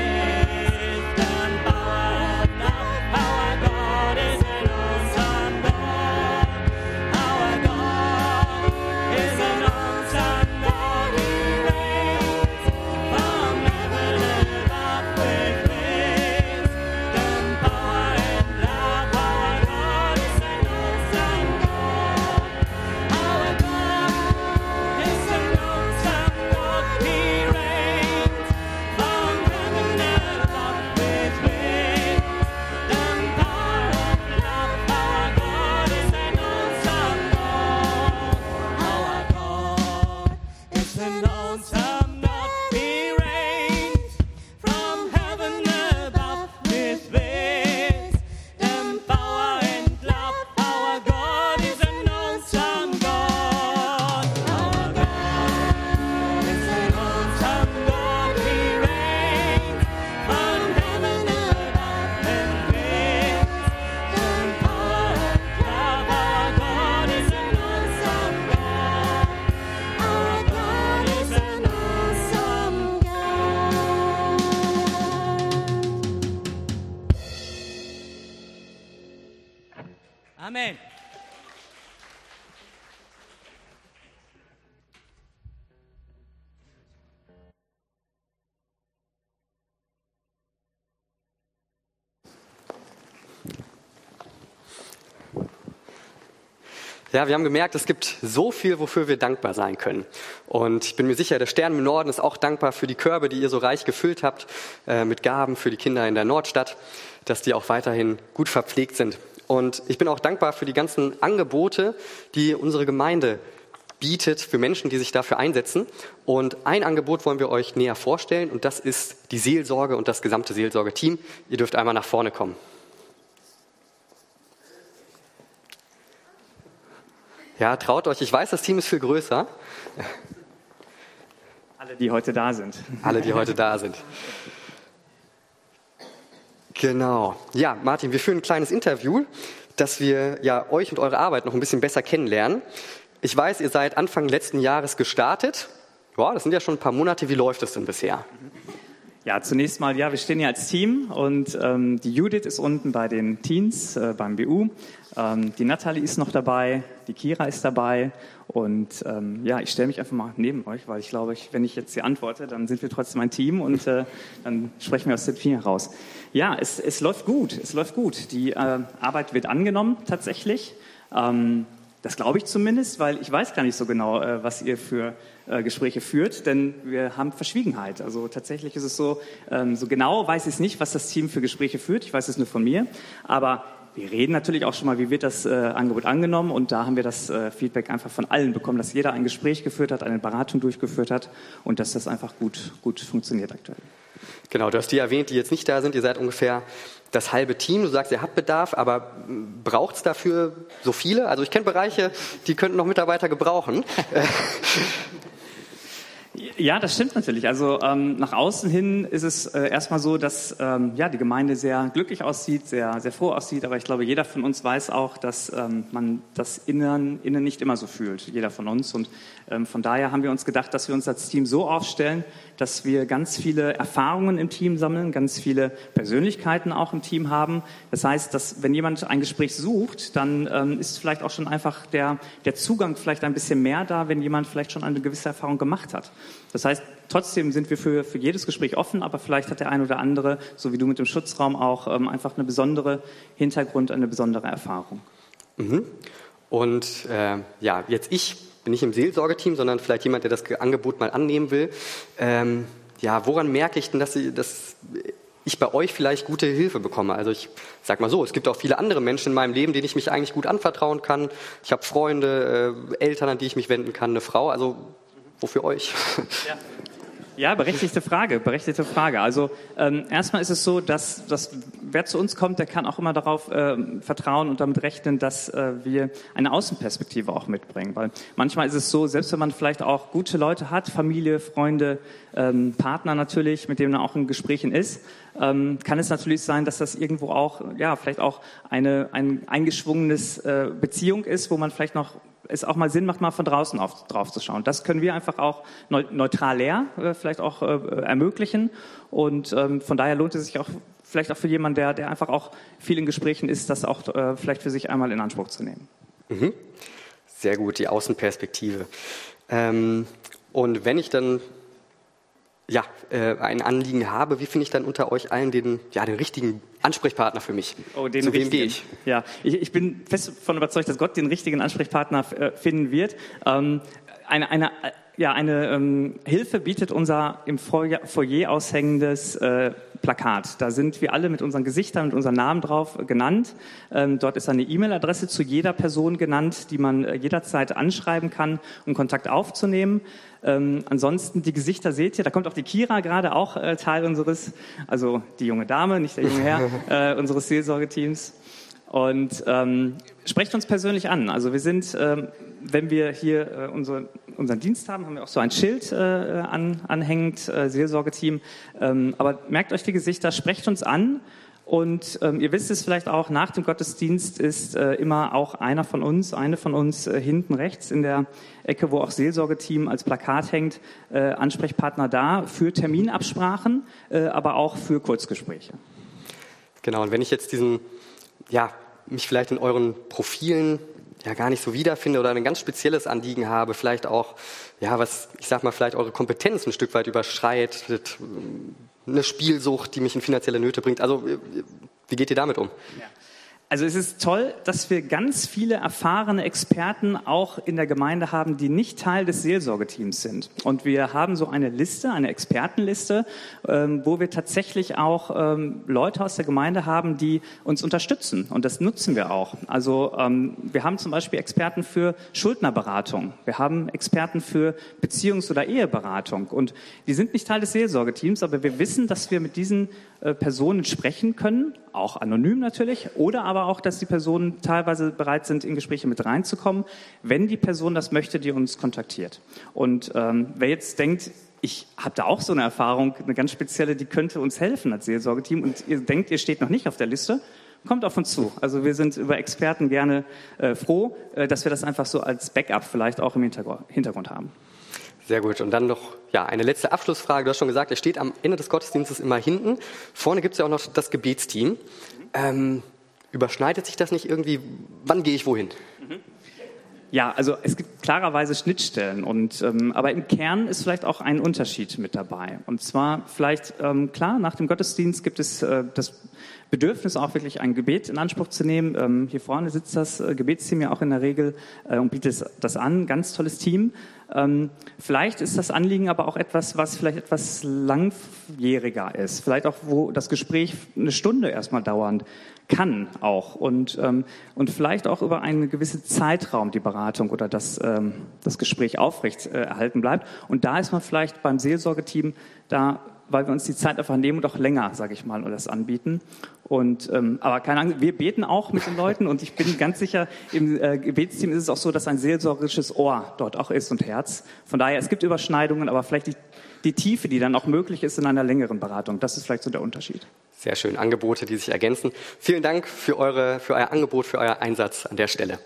wisdom, power, and love. Our God is an awesome God. Our God is an awesome God. He reigns from heaven above with wisdom, power, and love. Our God is an awesome God. Our God is an awesome God. He reigns from heaven above with wisdom, power, and love. Our God is an awesome God. Our God is an awesome God. He reigns from heaven above with wisdom, power, and love. Our God is an awesome God. Our God is an awesome God. He reigns from heaven above with wisdom, power, and love. Our God is an awesome God. Our God is an awesome God. Amen. Ja, wir haben gemerkt, es gibt so viel, wofür wir dankbar sein können. Und ich bin mir sicher, der Stern im Norden ist auch dankbar für die Körbe, die ihr so reich gefüllt habt, mit Gaben für die Kinder in der Nordstadt, dass die auch weiterhin gut verpflegt sind. Und ich bin auch dankbar für die ganzen Angebote, die unsere Gemeinde bietet für Menschen, die sich dafür einsetzen. Und ein Angebot wollen wir euch näher vorstellen, und das ist die Seelsorge und das gesamte Seelsorgeteam. Ihr dürft einmal nach vorne kommen. Ja, traut euch. Ich weiß, das Team ist viel größer. Alle, die heute da sind. Alle, die heute da sind. Genau. Ja, Martin, wir führen ein kleines Interview, dass wir ja euch und eure Arbeit noch ein bisschen besser kennenlernen. Ich weiß, ihr seid Anfang letzten Jahres gestartet. Ja, das sind ja schon ein paar Monate. Wie läuft es denn bisher? Ja, zunächst mal, ja, wir stehen hier als Team und die Judith ist unten bei den Teens beim BU. Die Natalie ist noch dabei, die Kira ist dabei und ja, ich stelle mich einfach mal neben euch, weil ich glaube, wenn ich jetzt hier antworte, dann sind wir trotzdem ein Team und dann sprechen wir aus dem Team heraus. Ja, es läuft gut, es läuft gut. Die Arbeit wird angenommen tatsächlich. Das glaube ich zumindest, weil ich weiß gar nicht so genau, was ihr für Gespräche führt, denn wir haben Verschwiegenheit. Also tatsächlich ist es so, so genau weiß ich es nicht, was das Team für Gespräche führt. Ich weiß es nur von mir, aber wir reden natürlich auch schon mal, wie wird das Angebot angenommen, und da haben wir das Feedback einfach von allen bekommen, dass jeder ein Gespräch geführt hat, eine Beratung durchgeführt hat und dass das einfach gut funktioniert aktuell. Genau, du hast die erwähnt, die jetzt nicht da sind. Ihr seid ungefähr das halbe Team. Du sagst, ihr habt Bedarf, aber braucht es dafür so viele? Also ich kenne Bereiche, die könnten noch Mitarbeiter gebrauchen. Ja, das stimmt natürlich. Also nach außen hin ist es erstmal so, dass die Gemeinde sehr glücklich aussieht, sehr, sehr froh aussieht. Aber ich glaube, jeder von uns weiß auch, dass man das innen nicht immer so fühlt. Jeder von uns. Und von daher haben wir uns gedacht, dass wir uns als Team so aufstellen, dass wir ganz viele Erfahrungen im Team sammeln, ganz viele Persönlichkeiten auch im Team haben. Das heißt, dass wenn jemand ein Gespräch sucht, dann ist vielleicht auch schon einfach der Zugang vielleicht ein bisschen mehr da, wenn jemand vielleicht schon eine gewisse Erfahrung gemacht hat. Das heißt, trotzdem sind wir für jedes Gespräch offen, aber vielleicht hat der ein oder andere, so wie du mit dem Schutzraum auch, einfach eine besondere Hintergrund, eine besondere Erfahrung. Mhm. Und jetzt ich bin nicht im Seelsorgeteam, sondern vielleicht jemand, der das Angebot mal annehmen will. Woran merke ich denn, dass ich bei euch vielleicht gute Hilfe bekomme? Also ich sag mal so, es gibt auch viele andere Menschen in meinem Leben, denen ich mich eigentlich gut anvertrauen kann. Ich habe Freunde, Eltern, an die ich mich wenden kann, eine Frau. Also wofür euch? Ja, berechtigte Frage. Also erstmal ist es so, dass wer zu uns kommt, der kann auch immer darauf vertrauen und damit rechnen, dass wir eine Außenperspektive auch mitbringen. Weil manchmal ist es so, selbst wenn man vielleicht auch gute Leute hat, Familie, Freunde, Partner natürlich, mit denen man auch in Gesprächen ist, kann es natürlich sein, dass das irgendwo auch, vielleicht auch ein eingeschwungenes Beziehung ist, wo man vielleicht noch es auch mal Sinn macht, mal von draußen drauf zu schauen. Das können wir einfach auch neutralär vielleicht auch ermöglichen. Und von daher lohnt es sich auch vielleicht auch für jemanden, der einfach auch viel in Gesprächen ist, das auch vielleicht für sich einmal in Anspruch zu nehmen. Mhm. Sehr gut, die Außenperspektive. Und wenn ich dann ein Anliegen habe, wie finde ich dann unter euch allen den richtigen Ansprechpartner für mich? Oh, Zu wem gehe ich? Ja, ich bin fest davon überzeugt, dass Gott den richtigen Ansprechpartner finden wird. Eine Hilfe bietet unser im Foyer aushängendes Plakat. Da sind wir alle mit unseren Gesichtern, mit unserem Namen drauf genannt. Dort ist eine E-Mail-Adresse zu jeder Person genannt, die man jederzeit anschreiben kann, um Kontakt aufzunehmen. Ansonsten, die Gesichter seht ihr, da kommt auch die Kira gerade auch Teil unseres, also die junge Dame, nicht der junge Herr, unseres Seelsorgeteams. Und sprecht uns persönlich an. Also wir sind, wenn wir hier unseren Dienst haben, haben wir auch so ein Schild anhängend, Seelsorgeteam. Aber merkt euch die Gesichter, sprecht uns an. Und ihr wisst es vielleicht auch, nach dem Gottesdienst ist immer auch eine von uns hinten rechts in der Ecke, wo auch Seelsorgeteam als Plakat hängt, Ansprechpartner da für Terminabsprachen, aber auch für Kurzgespräche. Genau, und wenn ich jetzt mich vielleicht in euren Profilen gar nicht so wiederfinde oder ein ganz spezielles Anliegen habe, vielleicht auch, vielleicht eure Kompetenz ein Stück weit überschreitet, eine Spielsucht, die mich in finanzielle Nöte bringt. Also, wie geht ihr damit um? Ja. Also es ist toll, dass wir ganz viele erfahrene Experten auch in der Gemeinde haben, die nicht Teil des Seelsorgeteams sind. Und wir haben so eine Liste, eine Expertenliste, wo wir tatsächlich auch Leute aus der Gemeinde haben, die uns unterstützen. Und das nutzen wir auch. Also wir haben zum Beispiel Experten für Schuldnerberatung. Wir haben Experten für Beziehungs- oder Eheberatung. Und die sind nicht Teil des Seelsorgeteams, aber wir wissen, dass wir mit diesen Personen sprechen können, auch anonym natürlich, oder aber auch, dass die Personen teilweise bereit sind, in Gespräche mit reinzukommen, wenn die Person das möchte, die uns kontaktiert. Und wer jetzt denkt, ich habe da auch so eine Erfahrung, eine ganz spezielle, die könnte uns helfen als Seelsorgeteam und ihr denkt, ihr steht noch nicht auf der Liste, kommt auf uns zu. Also wir sind über Experten gerne froh, dass wir das einfach so als Backup vielleicht auch im Hintergrund haben. Sehr gut. Und dann noch eine letzte Abschlussfrage. Du hast schon gesagt, er steht am Ende des Gottesdienstes immer hinten. Vorne gibt es ja auch noch das Gebetsteam. Überschneidet sich das nicht irgendwie? Wann gehe ich wohin? Ja, also es gibt klarerweise Schnittstellen, aber im Kern ist vielleicht auch ein Unterschied mit dabei. Und zwar vielleicht, nach dem Gottesdienst gibt es das Bedürfnis, auch wirklich ein Gebet in Anspruch zu nehmen. Hier vorne sitzt das Gebetsteam ja auch in der Regel und bietet das an. Ganz tolles Team. Vielleicht ist das Anliegen aber auch etwas, was vielleicht etwas langjähriger ist. Vielleicht auch, wo das Gespräch eine Stunde erstmal dauern kann auch. Und vielleicht auch über einen gewissen Zeitraum die Beratung oder das Gespräch aufrecht erhalten bleibt. Und da ist man vielleicht beim Seelsorgeteam da weil wir uns die Zeit einfach nehmen und auch länger, sage ich mal, das anbieten. Und aber keine Angst, wir beten auch mit den Leuten und ich bin ganz sicher, im Gebetsteam ist es auch so, dass ein seelsorgerisches Ohr dort auch ist und Herz. Von daher, es gibt Überschneidungen, aber vielleicht die Tiefe, die dann auch möglich ist in einer längeren Beratung, das ist vielleicht so der Unterschied. Sehr schön, Angebote, die sich ergänzen. Vielen Dank für euer Angebot, für euer Einsatz an der Stelle.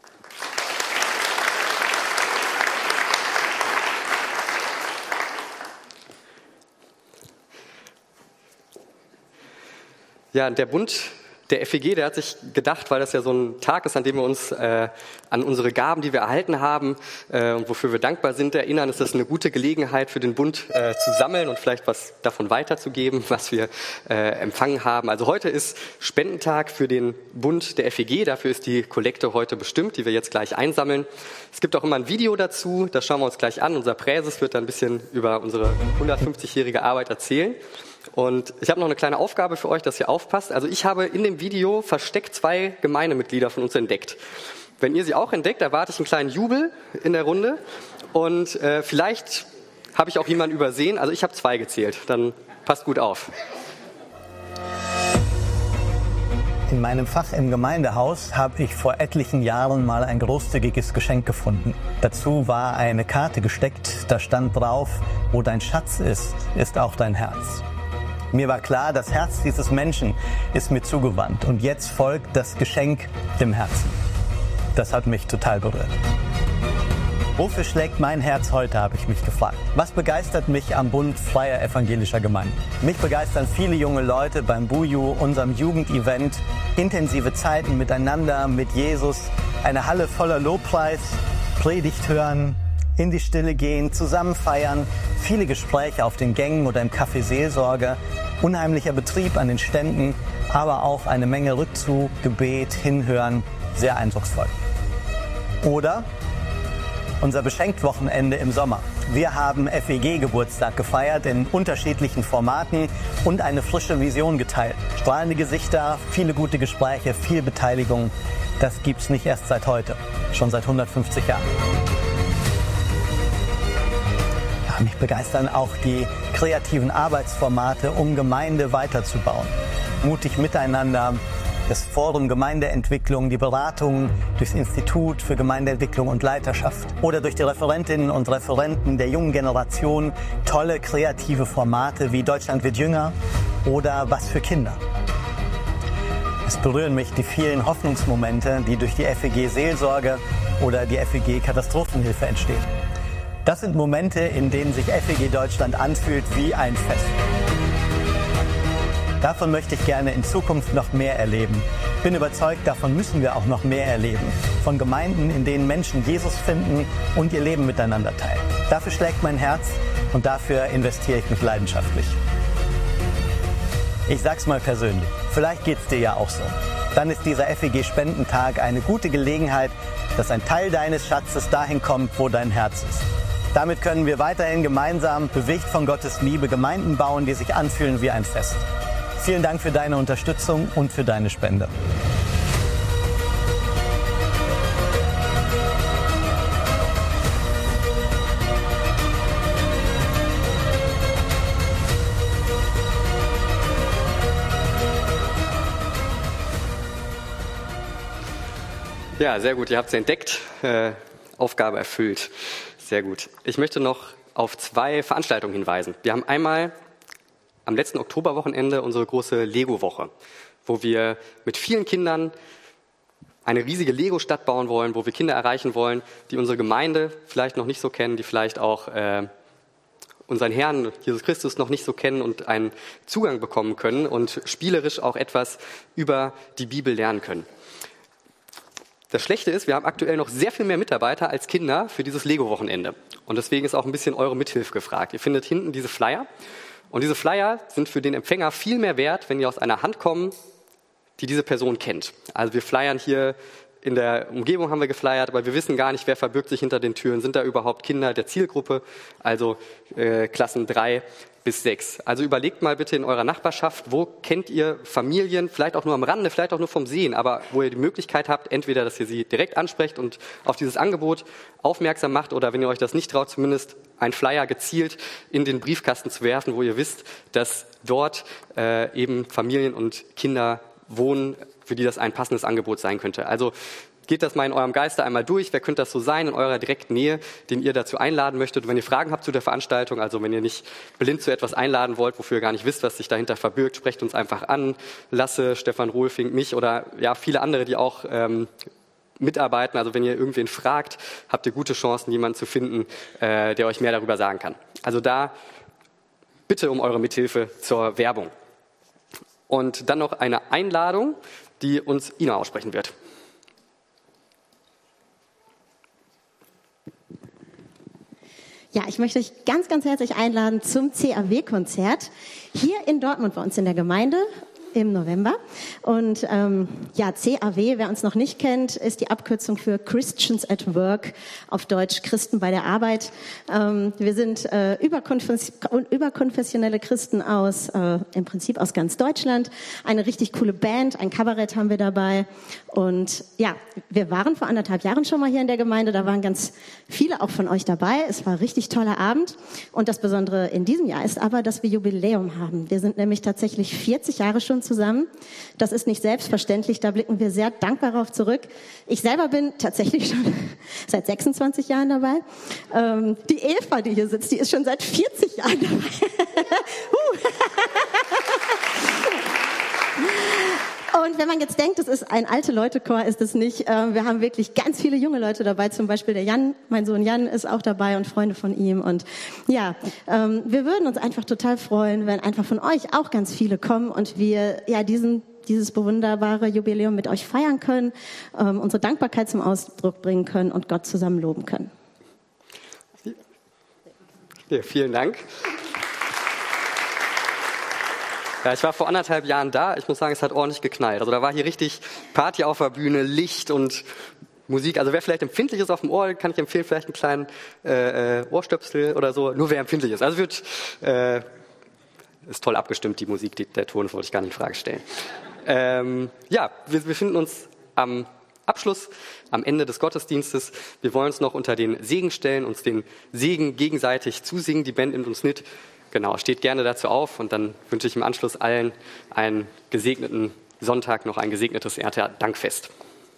Ja, der Bund der FEG, der hat sich gedacht, weil das ja so ein Tag ist, an dem wir uns an unsere Gaben, die wir erhalten haben und wofür wir dankbar sind, erinnern, ist das eine gute Gelegenheit für den Bund zu sammeln und vielleicht was davon weiterzugeben, was wir empfangen haben. Also heute ist Spendentag für den Bund der FEG, dafür ist die Kollekte heute bestimmt, die wir jetzt gleich einsammeln. Es gibt auch immer ein Video dazu, das schauen wir uns gleich an. Unser Präses wird da ein bisschen über unsere 150-jährige Arbeit erzählen. Und ich habe noch eine kleine Aufgabe für euch, dass ihr aufpasst. Also ich habe in dem Video versteckt 2 Gemeindemitglieder von uns entdeckt. Wenn ihr sie auch entdeckt, erwarte ich einen kleinen Jubel in der Runde. Und vielleicht habe ich auch jemanden übersehen. Also ich habe 2 gezählt. Dann passt gut auf. In meinem Fach im Gemeindehaus habe ich vor etlichen Jahren mal ein großzügiges Geschenk gefunden. Dazu war eine Karte gesteckt, da stand drauf: Wo dein Schatz ist, ist auch dein Herz. Mir war klar, das Herz dieses Menschen ist mir zugewandt und jetzt folgt das Geschenk dem Herzen. Das hat mich total berührt. Wofür schlägt mein Herz heute, habe ich mich gefragt. Was begeistert mich am Bund Freier Evangelischer Gemeinden? Mich begeistern viele junge Leute beim Buju, unserem Jugendevent, intensive Zeiten miteinander, mit Jesus, eine Halle voller Lobpreis, Predigt hören, in die Stille gehen, zusammen feiern, viele Gespräche auf den Gängen oder im Café Seelsorge, unheimlicher Betrieb an den Ständen, aber auch eine Menge Rückzug, Gebet, Hinhören, sehr eindrucksvoll. Oder unser Beschenkt-Wochenende im Sommer. Wir haben FEG-Geburtstag gefeiert in unterschiedlichen Formaten und eine frische Vision geteilt. Strahlende Gesichter, viele gute Gespräche, viel Beteiligung. Das gibt's nicht erst seit heute, schon seit 150 Jahren. Ja, mich begeistern auch die kreativen Arbeitsformate, um Gemeinde weiterzubauen. Mutig miteinander, das Forum Gemeindeentwicklung, die Beratungen durchs Institut für Gemeindeentwicklung und Leiterschaft oder durch die Referentinnen und Referenten der jungen Generation tolle kreative Formate wie Deutschland wird jünger oder Was für Kinder. Es berühren mich die vielen Hoffnungsmomente, die durch die FEG Seelsorge oder die FEG Katastrophenhilfe entstehen. Das sind Momente, in denen sich FEG Deutschland anfühlt wie ein Fest. Davon möchte ich gerne in Zukunft noch mehr erleben. Ich bin überzeugt, davon müssen wir auch noch mehr erleben. Von Gemeinden, in denen Menschen Jesus finden und ihr Leben miteinander teilen. Dafür schlägt mein Herz und dafür investiere ich mich leidenschaftlich. Ich sag's mal persönlich, vielleicht geht's dir ja auch so. Dann ist dieser FEG-Spendentag eine gute Gelegenheit, dass ein Teil deines Schatzes dahin kommt, wo dein Herz ist. Damit können wir weiterhin gemeinsam, bewegt von Gottes Liebe, Gemeinden bauen, die sich anfühlen wie ein Fest. Vielen Dank für deine Unterstützung und für deine Spende. Ja, sehr gut. Ihr habt es entdeckt. Aufgabe erfüllt. Sehr gut. Ich möchte noch auf 2 Veranstaltungen hinweisen. Wir haben einmal am letzten Oktoberwochenende unsere große Lego-Woche, wo wir mit vielen Kindern eine riesige Lego-Stadt bauen wollen, wo wir Kinder erreichen wollen, die unsere Gemeinde vielleicht noch nicht so kennen, die vielleicht auch unseren Herrn Jesus Christus noch nicht so kennen und einen Zugang bekommen können und spielerisch auch etwas über die Bibel lernen können. Das Schlechte ist, wir haben aktuell noch sehr viel mehr Mitarbeiter als Kinder für dieses Lego-Wochenende. Und deswegen ist auch ein bisschen eure Mithilfe gefragt. Ihr findet hinten diese Flyer. Und diese Flyer sind für den Empfänger viel mehr wert, wenn die aus einer Hand kommen, die diese Person kennt. Also wir flyern hier, in der Umgebung haben wir geflyert, aber wir wissen gar nicht, wer verbirgt sich hinter den Türen. Sind da überhaupt Kinder der Zielgruppe, also Klassen 3 bis 6. Also überlegt mal bitte in eurer Nachbarschaft, wo kennt ihr Familien, vielleicht auch nur am Rande, vielleicht auch nur vom Sehen, aber wo ihr die Möglichkeit habt, entweder, dass ihr sie direkt ansprecht und auf dieses Angebot aufmerksam macht oder wenn ihr euch das nicht traut, zumindest einen Flyer gezielt in den Briefkasten zu werfen, wo ihr wisst, dass dort eben Familien und Kinder wohnen, für die das ein passendes Angebot sein könnte. Also geht das mal in eurem Geiste einmal durch. Wer könnte das so sein in eurer direkten Nähe, den ihr dazu einladen möchtet? Und wenn ihr Fragen habt zu der Veranstaltung, also wenn ihr nicht blind zu etwas einladen wollt, wofür ihr gar nicht wisst, was sich dahinter verbirgt, sprecht uns einfach an. Lasse, Stefan Rohlfink, mich oder ja viele andere, die auch mitarbeiten. Also wenn ihr irgendwen fragt, habt ihr gute Chancen, jemanden zu finden, der euch mehr darüber sagen kann. Also da bitte um eure Mithilfe zur Werbung. Und dann noch eine Einladung, die uns Ina aussprechen wird. Ja, ich möchte euch ganz, ganz herzlich einladen zum CAW-Konzert hier in Dortmund bei uns in der Gemeinde im November. Und ja, CAW, wer uns noch nicht kennt, ist die Abkürzung für Christians at Work, auf Deutsch Christen bei der Arbeit. Wir sind überkonfessionelle Christen aus, im Prinzip aus ganz Deutschland. Eine richtig coole Band, ein Kabarett haben wir dabei. Und ja, wir waren vor 1,5 Jahren schon mal hier in der Gemeinde, da waren ganz viele auch von euch dabei. Es war ein richtig toller Abend. Und das Besondere in diesem Jahr ist aber, dass wir Jubiläum haben. Wir sind nämlich tatsächlich 40 Jahre schon zusammen. Das ist nicht selbstverständlich, da blicken wir sehr dankbar darauf zurück. Ich selber bin tatsächlich schon seit 26 Jahren dabei. Die Eva, die hier sitzt, die ist schon seit 40 Jahren dabei. Und wenn man jetzt denkt, das ist ein alte Leute-Chor, ist es nicht. Wir haben wirklich ganz viele junge Leute dabei. Zum Beispiel der Jan, mein Sohn Jan, ist auch dabei und Freunde von ihm. Und ja, wir würden uns einfach total freuen, wenn einfach von euch auch ganz viele kommen und wir ja dieses wunderbare Jubiläum mit euch feiern können, unsere Dankbarkeit zum Ausdruck bringen können und Gott zusammen loben können. Ja, vielen Dank. Ja, ich war vor 1,5 Jahren da. Ich muss sagen, es hat ordentlich geknallt. Also da war hier richtig Party auf der Bühne, Licht und Musik. Also wer vielleicht empfindlich ist auf dem Ohr, kann ich empfehlen, vielleicht einen kleinen Ohrstöpsel oder so. Nur wer empfindlich ist. Also ist toll abgestimmt, die Musik, der Ton, wollte ich gar nicht in Frage stellen. Ja, wir befinden uns am Abschluss, am Ende des Gottesdienstes. Wir wollen uns noch unter den Segen stellen, uns den Segen gegenseitig zusingen. Die Band nimmt uns mit. Genau, steht gerne dazu auf und dann wünsche ich im Anschluss allen einen gesegneten Sonntag, noch ein gesegnetes Erntedankfest.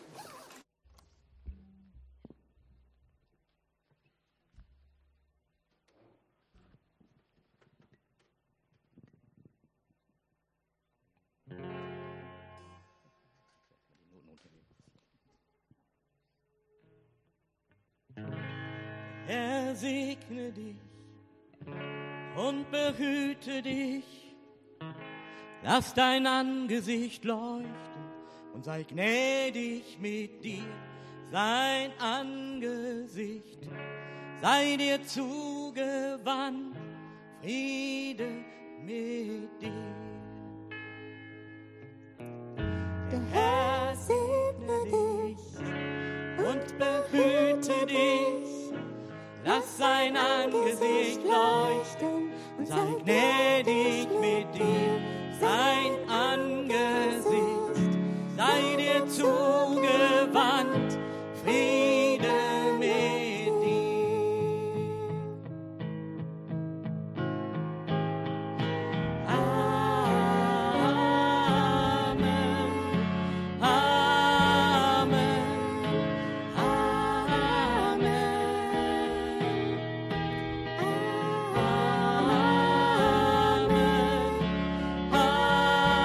Er segne dich und behüte dich, lass dein Angesicht leuchten und sei gnädig mit dir. Sein Angesicht sei dir zugewandt, Friede mit dir. Der Herr segne dich und behüte dich, lass sein Angesicht leuchten und sei gnädig mit dir. Sein Angesicht sei dir zugewandt, Friede mit dir. Amen, Amen, Amen. Amen.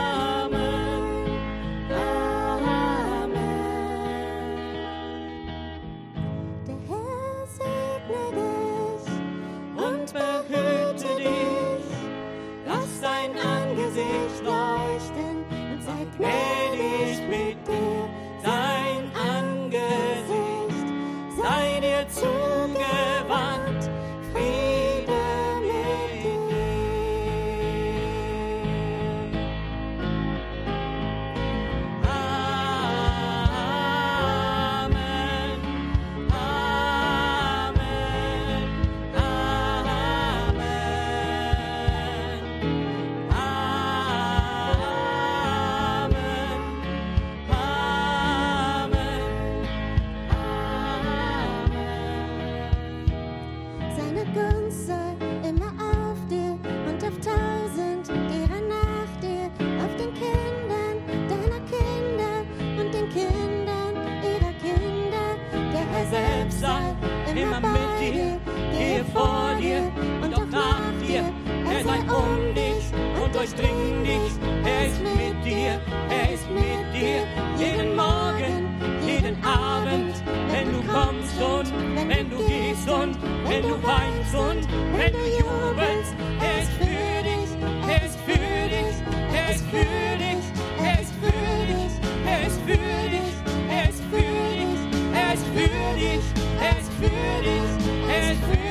durchdringen dich. Er ist mit dir, er ist mit dir. Jeden Morgen, jeden Abend, wenn du kommst und wenn du gehst und wenn du weinst und wenn du jubelst. Er ist für dich, er ist für dich, er ist für dich, er ist für dich, er ist für dich, er ist für dich, er ist für dich, er ist für dich, er ist für dich.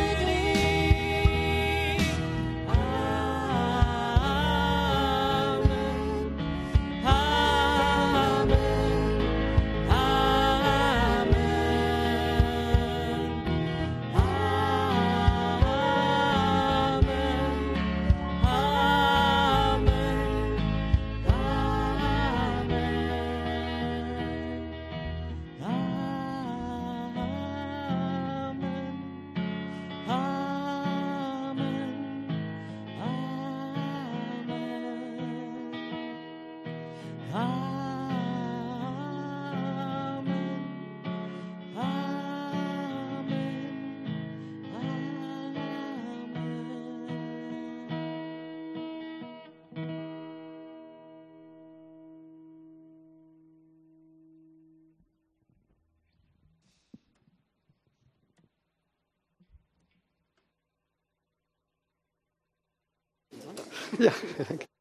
Ja, danke.